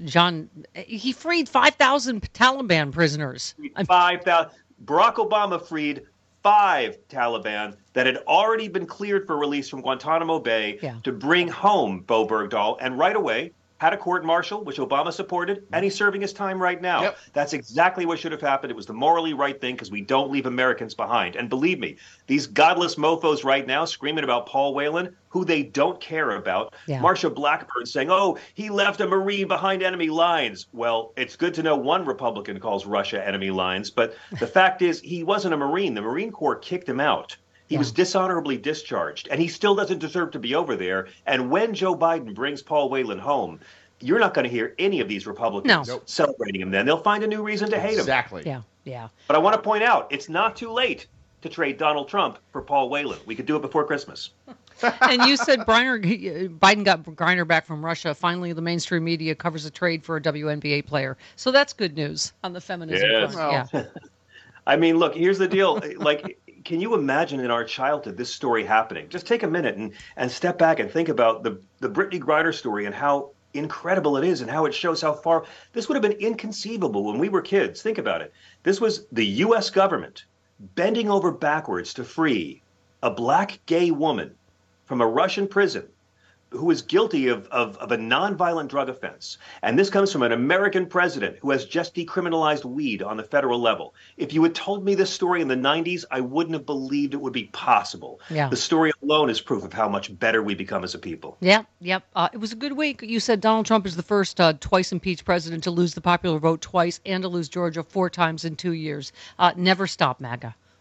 he freed 5,000 Taliban prisoners. 5,000. Barack Obama freed 5 Taliban that had already been cleared for release from Guantanamo Bay to bring home Bo Bergdahl, and right away had a court-martial, which Obama supported, and he's serving his time right now. Yep. That's exactly what should have happened. It was the morally right thing because we don't leave Americans behind. And believe me, these godless mofos right now screaming about Paul Whelan, who they don't care about. Marsha Blackburn saying, oh, he left a Marine behind enemy lines. Well, it's good to know one Republican calls Russia enemy lines, but the fact is he wasn't a Marine. The Marine Corps kicked him out. He was dishonorably discharged, and he still doesn't deserve to be over there. And when Joe Biden brings Paul Whelan home, you're not going to hear any of these Republicans celebrating him then. They'll find a new reason to hate him. Exactly. Yeah. But I want to point out, it's not too late to trade Donald Trump for Paul Whelan. We could do it before Christmas. And you said Biden got Griner back from Russia. Finally, the mainstream media covers a trade for a WNBA player. So that's good news on the feminism front. Yeah. I mean, look, here's the deal. Can you imagine in our childhood this story happening? Just take a minute and step back and think about the Brittany Griner story and how incredible it is and how it shows how far this would have been inconceivable when we were kids. Think about it. This was the U.S. government bending over backwards to free a black gay woman from a Russian prison who is guilty of a nonviolent drug offense. And this comes from an American president who has just decriminalized weed on the federal level. If you had told me this story in the 90s, I wouldn't have believed it would be possible. Yeah. The story alone is proof of how much better we become as a people. Yep. It was a good week. You said Donald Trump is the first twice impeached president to lose the popular vote twice and to lose Georgia 4 times in 2 years. Never stop, MAGA.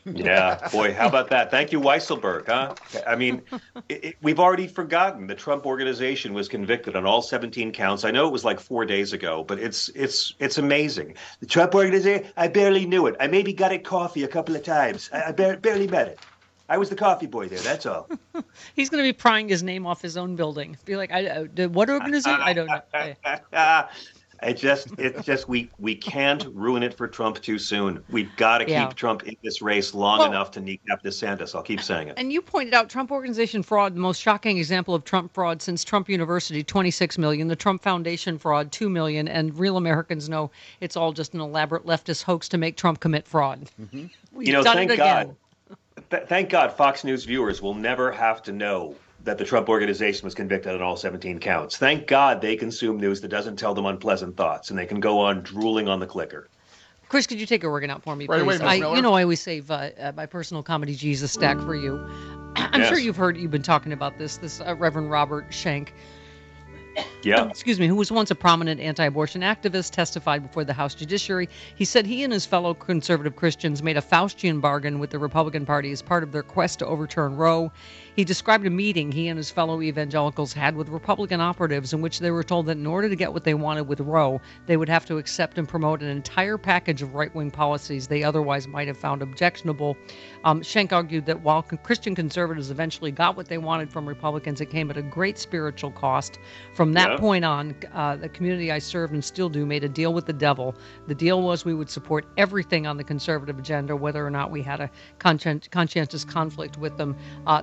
Yeah, boy, how about that? Thank you, Weisselberg, huh? I mean, we've already forgotten the Trump Organization was convicted on all 17 counts. I know it was like 4 days ago, but it's amazing. The Trump Organization, I barely knew it. I maybe got it coffee a couple of times. I barely met it. I was the coffee boy there, that's all. He's going to be prying his name off his own building. Be like, what organization? I don't know. It's just we can't ruin it for Trump too soon. We've got to keep Trump in this race long enough to kneecap DeSantis. I'll keep saying it. And you pointed out Trump Organization fraud, the most shocking example of Trump fraud since Trump University, $26 million, the Trump Foundation fraud, $2 million, and real Americans know it's all just an elaborate leftist hoax to make Trump commit fraud. We've done it again. Thank God Fox News viewers will never have to know that the Trump Organization was convicted on all 17 counts. Thank God they consume news that doesn't tell them unpleasant thoughts, and they can go on drooling on the clicker. Chris, could you take a working out for me, Right please? away, Ms. Miller. I always save my personal comedy Jesus stack for you. I'm sure you've been talking about this Reverend Robert Schenck. Yeah. Excuse me, who was once a prominent anti-abortion activist, testified before the House Judiciary. He said he and his fellow conservative Christians made a Faustian bargain with the Republican Party as part of their quest to overturn Roe. He described a meeting he and his fellow evangelicals had with Republican operatives in which they were told that in order to get what they wanted with Roe, they would have to accept and promote an entire package of right-wing policies they otherwise might have found objectionable. Schenck argued that while Christian conservatives eventually got what they wanted from Republicans, it came at a great spiritual cost. From that point on, the community I served and still do made a deal with the devil. The deal was we would support everything on the conservative agenda, whether or not we had a conscientious conflict with them.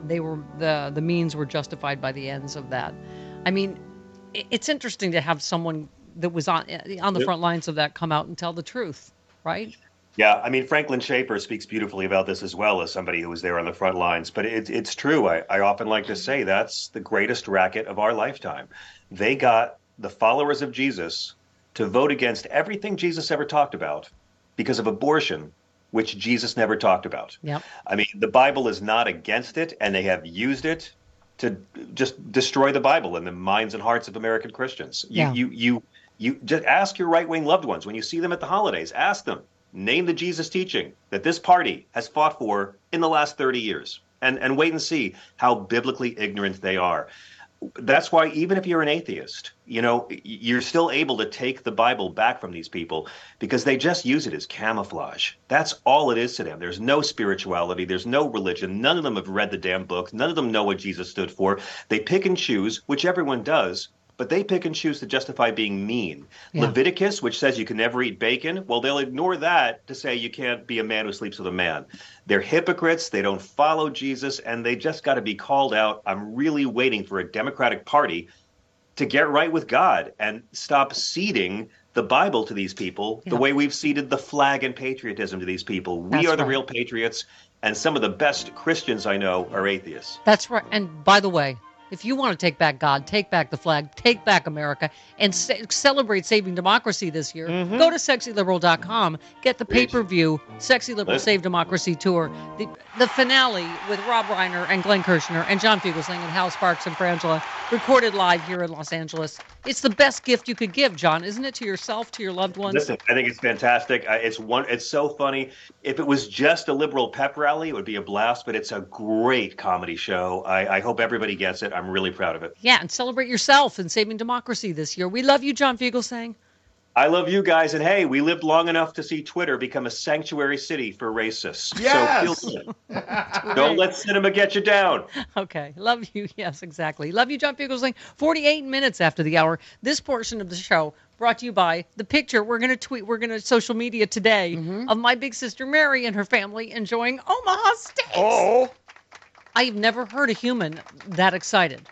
The means were justified by the ends of that. I mean, it's interesting to have someone that was on the front lines of that come out and tell the truth, right? Yeah, I mean, Franklin Schaeffer speaks beautifully about this as well as somebody who was there on the front lines. But it's true. I often like to say that's the greatest racket of our lifetime. They got the followers of Jesus to vote against everything Jesus ever talked about because of abortion, which Jesus never talked about. Yep. I mean, the Bible is not against it, and they have used it to just destroy the Bible in the minds and hearts of American Christians. You just ask your right-wing loved ones when you see them at the holidays, ask them, name the Jesus teaching that this party has fought for in the last 30 years, and wait and see how biblically ignorant they are. That's why even if you're an atheist, you're still able to take the Bible back from these people because they just use it as camouflage. That's all it is to them. There's no spirituality. There's no religion. None of them have read the damn book. None of them know what Jesus stood for. They pick and choose, which everyone does, but they pick and choose to justify being mean. Yeah. Leviticus, which says you can never eat bacon, well, they'll ignore that to say you can't be a man who sleeps with a man. They're hypocrites. They don't follow Jesus, and they just got to be called out. I'm really waiting for a Democratic Party to get right with God and stop ceding the Bible to these people the way we've ceded the flag and patriotism to these people. We are the real patriots, and some of the best Christians I know are atheists. That's right. And by the way, if you want to take back God, take back the flag, take back America, and celebrate saving democracy this year, go to sexyliberal.com, get the pay-per-view Sexy Liberal Save Democracy Tour, the finale with Rob Reiner and Glenn Kirshner and John Fugelsang and Hal Sparks and Frangela, recorded live here in Los Angeles. It's the best gift you could give, John, isn't it, to yourself, to your loved ones? Listen, I think it's fantastic. It's so funny. If it was just a liberal pep rally, it would be a blast, but it's a great comedy show. I hope everybody gets it. I'm really proud of it. Yeah, and celebrate yourself and saving democracy this year. We love you, John Fugelsang. I love you guys. And hey, we lived long enough to see Twitter become a sanctuary city for racists. Yes! So feel good. Don't let cinema get you down. Okay. Love you. Yes, exactly. Love you, John Fugelsang. 48 minutes after the hour. This portion of the show brought to you by the picture we're going to social media today of my big sister Mary and her family enjoying Omaha Steaks. Oh. I've never heard a human that excited.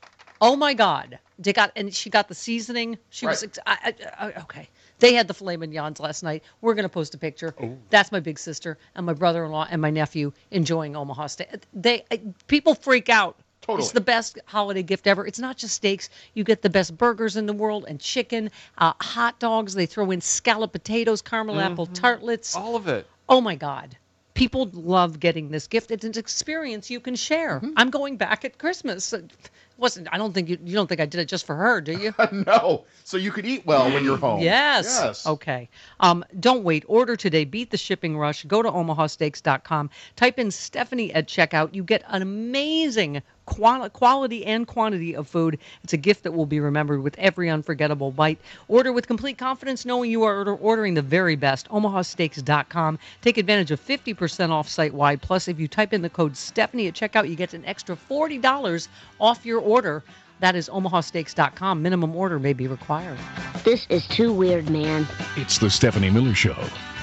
Oh my God. She got the seasoning. She was okay. They had the filet mignons last night. We're going to post a picture. Oh. That's my big sister and my brother-in-law and my nephew enjoying Omaha Steak. People freak out. Totally. It's the best holiday gift ever. It's not just steaks. You get the best burgers in the world and chicken, hot dogs. They throw in scalloped potatoes, caramel apple tartlets. All of it. Oh my God. People love getting this gift. It's an experience you can share. I'm going back at Christmas. I don't think you don't think I did it just for her, do you? No. So you could eat well when you're home. Yes. Okay. Don't wait. Order today. Beat the shipping rush. Go to omahasteaks.com. Type in Stephanie at checkout. You get an amazing quality and quantity of food. It's a gift that will be remembered with every unforgettable bite. Order with complete confidence, knowing you are ordering the very best. omahasteaks.com. Take advantage of 50% off site-wide. Plus, if you type in the code Stephanie at checkout, you get an extra $40 off your order. That is omahasteaks.com. Minimum order may be required. This is too weird, man. It's the Stephanie Miller Show.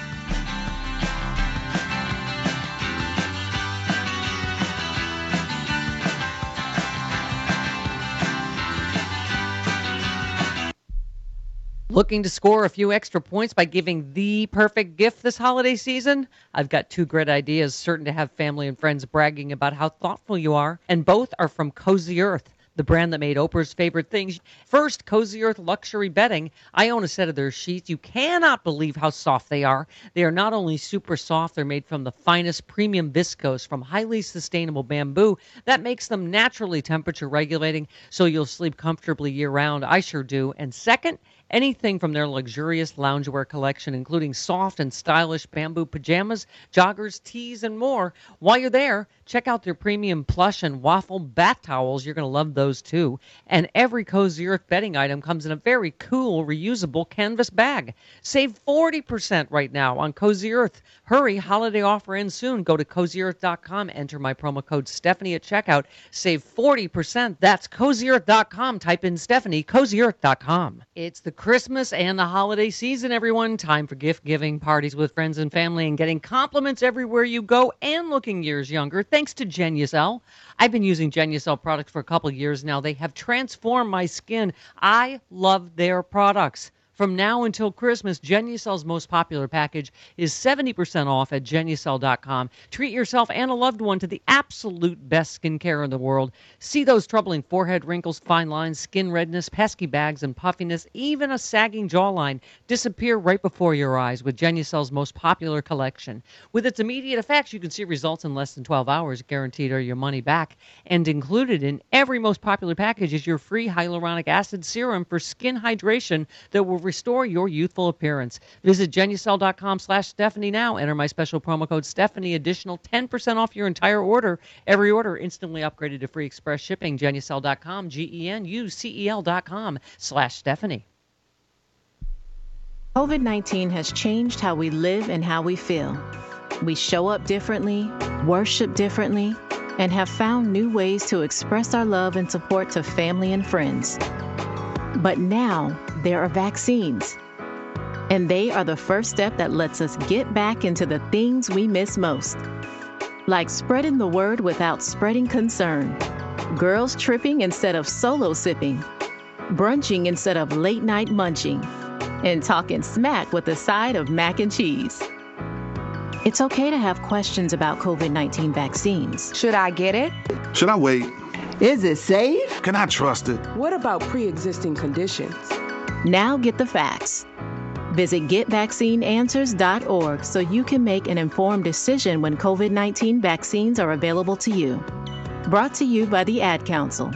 Looking to score a few extra points by giving the perfect gift this holiday season? I've got two great ideas, certain to have family and friends bragging about how thoughtful you are. And both are from Cozy Earth, the brand that made Oprah's favorite things. First, Cozy Earth luxury bedding. I own a set of their sheets. You cannot believe how soft they are. They are not only super soft, they're made from the finest premium viscose from highly sustainable bamboo. That makes them naturally temperature regulating, so you'll sleep comfortably year-round. I sure do. And second, anything from their luxurious loungewear collection, including soft and stylish bamboo pajamas, joggers, tees, and more. While you're there, check out their premium plush and waffle bath towels. You're going to love those too. And every Cozy Earth bedding item comes in a very cool, reusable canvas bag. Save 40% right now on Cozy Earth. Hurry, holiday offer ends soon. Go to CozyEarth.com. Enter my promo code Stephanie at checkout. Save 40%. That's CozyEarth.com. Type in Stephanie, CozyEarth.com. It's the Christmas and the holiday season, everyone. Time for gift giving, parties with friends and family, and getting compliments everywhere you go, and looking years younger, thanks to Genucel. I've been using Genucel products for a couple of years now. They have transformed my skin. I love their products. From now until Christmas, Genucel's most popular package is 70% off at Genucel.com. Treat yourself and a loved one to the absolute best skincare in the world. See those troubling forehead wrinkles, fine lines, skin redness, pesky bags, and puffiness, even a sagging jawline disappear right before your eyes with Genucel's most popular collection. With its immediate effects, you can see results in less than 12 hours, guaranteed or your money back. And included in every most popular package is your free hyaluronic acid serum for skin hydration that will restore your youthful appearance. Visit Genucel.com/Stephanie now. Enter my special promo code Stephanie. Additional 10% off your entire order. Every order instantly upgraded to free express shipping. Genucel.com, GENUCEL.com/Stephanie. COVID-19 has changed how we live and how we feel. We show up differently, worship differently, and have found new ways to express our love and support to family and friends. But now, there are vaccines, and they are the first step that lets us get back into the things we miss most, like spreading the word without spreading concern, girls tripping instead of solo sipping, brunching instead of late night munching, and talking smack with a side of mac and cheese. It's okay to have questions about COVID-19 vaccines. Should I get it? Should I wait? Is it safe? Can I trust it? What about pre-existing conditions? Now get the facts. Visit GetVaccineAnswers.org so you can make an informed decision when COVID-19 vaccines are available to you. Brought to you by the Ad Council.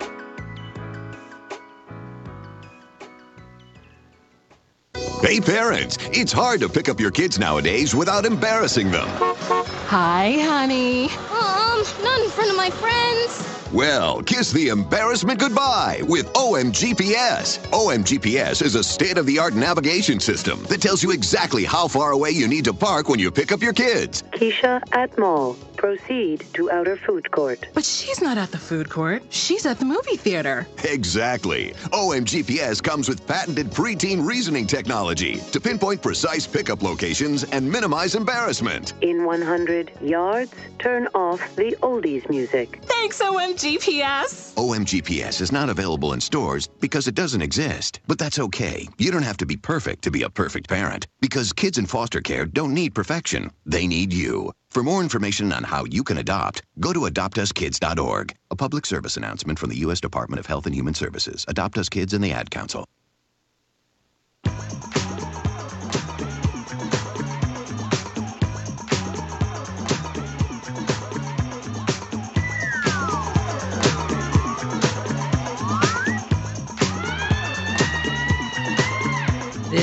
Hey parents, it's hard to pick up your kids nowadays without embarrassing them. Hi, honey. Not in front of my friends. Well, kiss the embarrassment goodbye with OMGPS. OMGPS is a state-of-the-art navigation system that tells you exactly how far away you need to park when you pick up your kids. Keisha at mall. Proceed to outer food court. But she's not at the food court. She's at the movie theater. Exactly. OMGPS comes with patented preteen reasoning technology to pinpoint precise pickup locations and minimize embarrassment. In 100 yards, turn off the oldies music. Thanks, OMGPS. OMGPS is not available in stores because it doesn't exist. But that's okay. You don't have to be perfect to be a perfect parent, because kids in foster care don't need perfection. They need you. For more information on how you can adopt, go to adoptuskids.org. A public service announcement from the U.S. Department of Health and Human Services, Adopt Us Kids, and the Ad Council.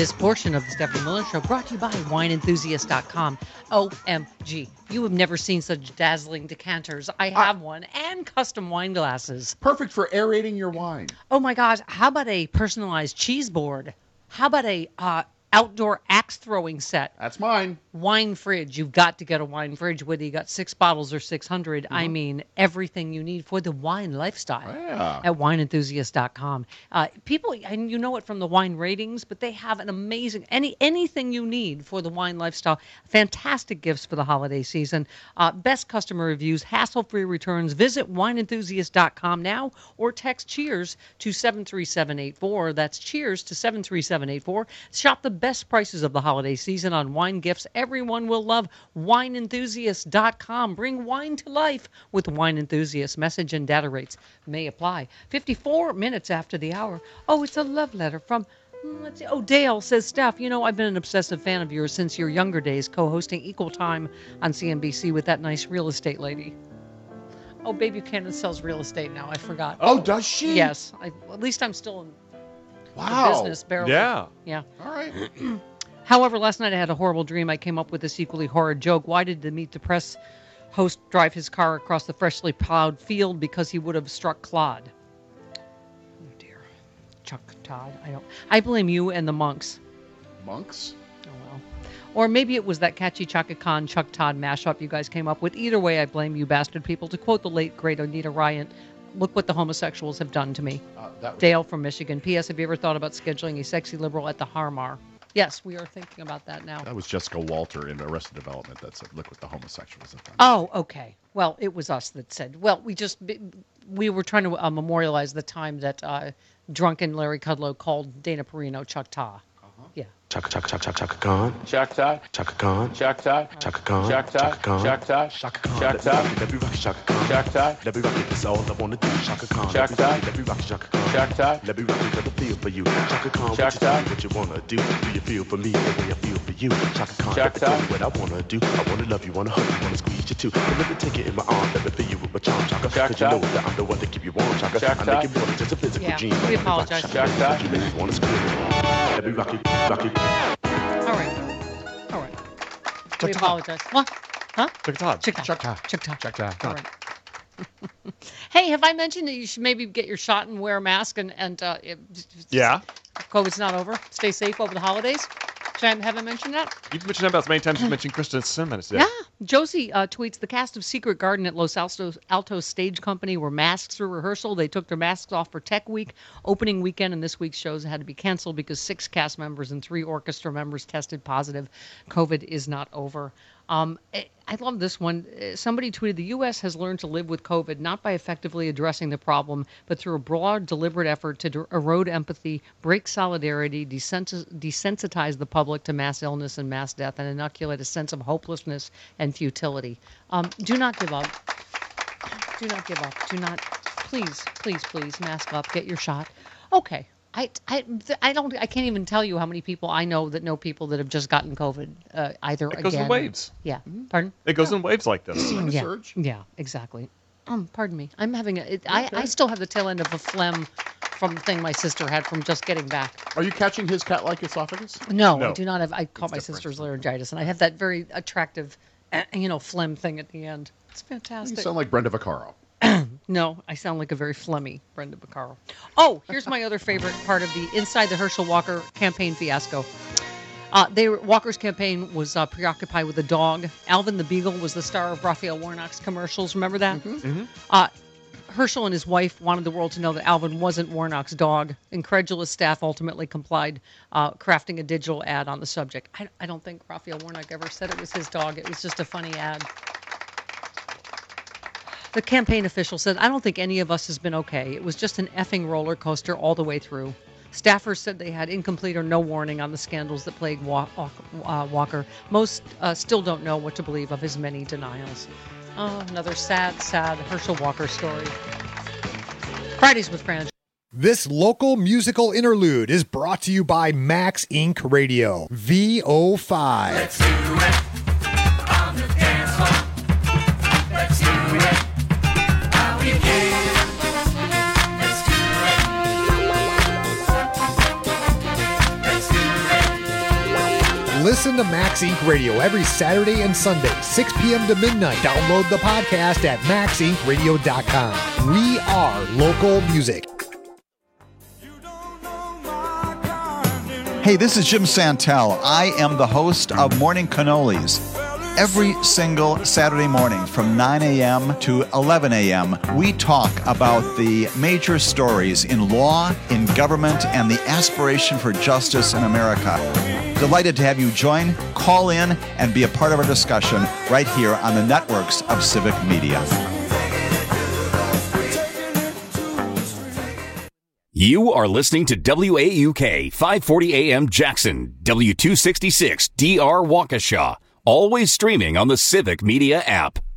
This portion of the Stephanie Miller Show brought to you by WineEnthusiast.com. OMG. You have never seen such dazzling decanters. I have one. And custom wine glasses. Perfect for aerating your wine. Oh my gosh. How about a personalized cheese board? How about a outdoor axe throwing set? That's mine. Wine fridge. You've got to get a wine fridge, whether you got 6 bottles or 600. I mean, everything you need for the wine lifestyle at wineenthusiast.com. People, and you know it from the wine ratings, but they have an amazing, anything you need for the wine lifestyle. Fantastic gifts for the holiday season. Best customer reviews, hassle-free returns. Visit wineenthusiast.com now or text cheers to 73784. That's cheers to 73784. Shop the best prices of the holiday season on wine gifts everyone will love. WineEnthusiast.com. Bring wine to life with Wine Enthusiast. Message and data rates may apply. 54 minutes after the hour. Oh, it's a love letter from, let's see. Oh, Dale says, Steph, you know, I've been an obsessive fan of yours since your younger days, co-hosting Equal Time on CNBC with that nice real estate lady. Oh, Babe Buchanan sells real estate now. I forgot. Oh, does she? Yes. At least I'm still in the business, barely. Yeah. Yeah. All right. However, last night I had a horrible dream. I came up with this equally horrid joke. Why did the Meet the Press host drive his car across the freshly plowed field? Because he would have struck Claude. Oh, dear. Chuck Todd. I blame you and the monks. Monks? Oh, well. Or maybe it was that catchy Chaka Khan, Chuck Todd mashup you guys came up with. Either way, I blame you bastard people. To quote the late, great Anita Ryan, look what the homosexuals have done to me. Dale from Michigan. P.S. Have you ever thought about scheduling a sexy liberal at the Harmar? Yes, we are thinking about that now. That was Jessica Walter in Arrested Development that said, look what the homosexuals have done. Oh, okay. Well, it was us that said, we were trying to memorialize the time that drunken Larry Kudlow called Dana Perino Chuck Ta. Yeah. Chaka Khan. Chuck Todd. Chaka Khan. Chuck Todd. Chaka Khan. Chuck Todd. Chaka Khan. Chuck Todd. Chaka Khan. Chuck Todd. Let me rock Chaka Khan. Chuck Todd. Let me rock it. That's all I wanna do. Chaka Khan. Chuck Todd. Let me rock Chaka Khan. Chuck Todd. Let me rock it. Let me feel for you. Chaka Khan. Chuck Todd. What you wanna do? Do you feel for me the way I feel for you? Chaka Khan. Chuck Let me tell Todd. you what I wanna do. I wanna love you, wanna hug you, wanna squeeze you too. But let me take it in my arms. Let me feel you with my charm, Chaka. Cause you know that I'm the one to keep you warm, Chaka. I make it more than just a physical dream. We apologize. Chuck Todd. You make me wanna scream. Let me rock it. Rock it. All right. We apologize. What? Huh? Chuck Todd. Chuck Todd. All right. Hey, have I mentioned that you should maybe get your shot and wear a mask and Yeah. COVID's not over? Stay safe over the holidays? Have I mentioned that? You've mentioned that about as many times as you mentioned Kristen Cinema today. Yeah. Josie tweets, the cast of Secret Garden at Los Altos Stage Company were masked through rehearsal. They took their masks off for Tech Week. Opening weekend and this week's shows had to be canceled because 6 cast members and 3 orchestra members tested positive. COVID is not over. I love this one. Somebody tweeted, the U.S. has learned to live with COVID, not by effectively addressing the problem, but through a broad, deliberate effort to erode empathy, break solidarity, desensitize the public to mass illness and mass death, and inoculate a sense of hopelessness and futility. Do not give up. Do not give up. Do not, please, mask up. Get your shot. Okay. I can't even tell you how many people I know that have just gotten COVID either again. It goes in waves. Yeah. Pardon? It goes in waves like this. Yeah, exactly. Pardon me. I'm having I still have the tail end of a phlegm from the thing my sister had from just getting back. Are you catching his cat-like esophagus? No, I do not have. I caught my sister's laryngitis, and I have that very attractive, phlegm thing at the end. It's fantastic. You sound like Brenda Vaccaro. No, I sound like a very phlegmy Brenda Vaccaro. Oh, here's my other favorite part of the Inside the Herschel Walker campaign fiasco. Walker's campaign was preoccupied with a dog. Alvin the Beagle was the star of Raphael Warnock's commercials. Remember that? Herschel and his wife wanted the world to know that Alvin wasn't Warnock's dog. Incredulous staff ultimately complied, crafting a digital ad on the subject. I don't think Raphael Warnock ever said it was his dog. It was just a funny ad. The campaign official said, I don't think any of us has been okay. It was just an effing roller coaster all the way through. Staffers said they had incomplete or no warning on the scandals that plagued Walker. Most still don't know what to believe of his many denials. Oh, another sad Herschel Walker story. Fridays with Fran. This local musical interlude is brought to you by Max Inc. Radio, VO5. Let's do it on the dance floor. Let's do it. How we do. Let's do it. Let's do it. Listen to Max Inc. Radio every Saturday and Sunday, 6 p.m. to midnight. Download the podcast at maxincradio.com. We are local music. Hey, this is Jim Santel. I am the host of Morning Cannolis. Every single Saturday morning from 9 a.m. to 11 a.m., we talk about the major stories in law, in government, and the aspiration for justice in America. Delighted to have you join, call in, and be a part of our discussion right here on the networks of Civic Media. You are listening to WAUK 540 AM Jackson, W266 DR Waukesha, always streaming on the Civic Media app.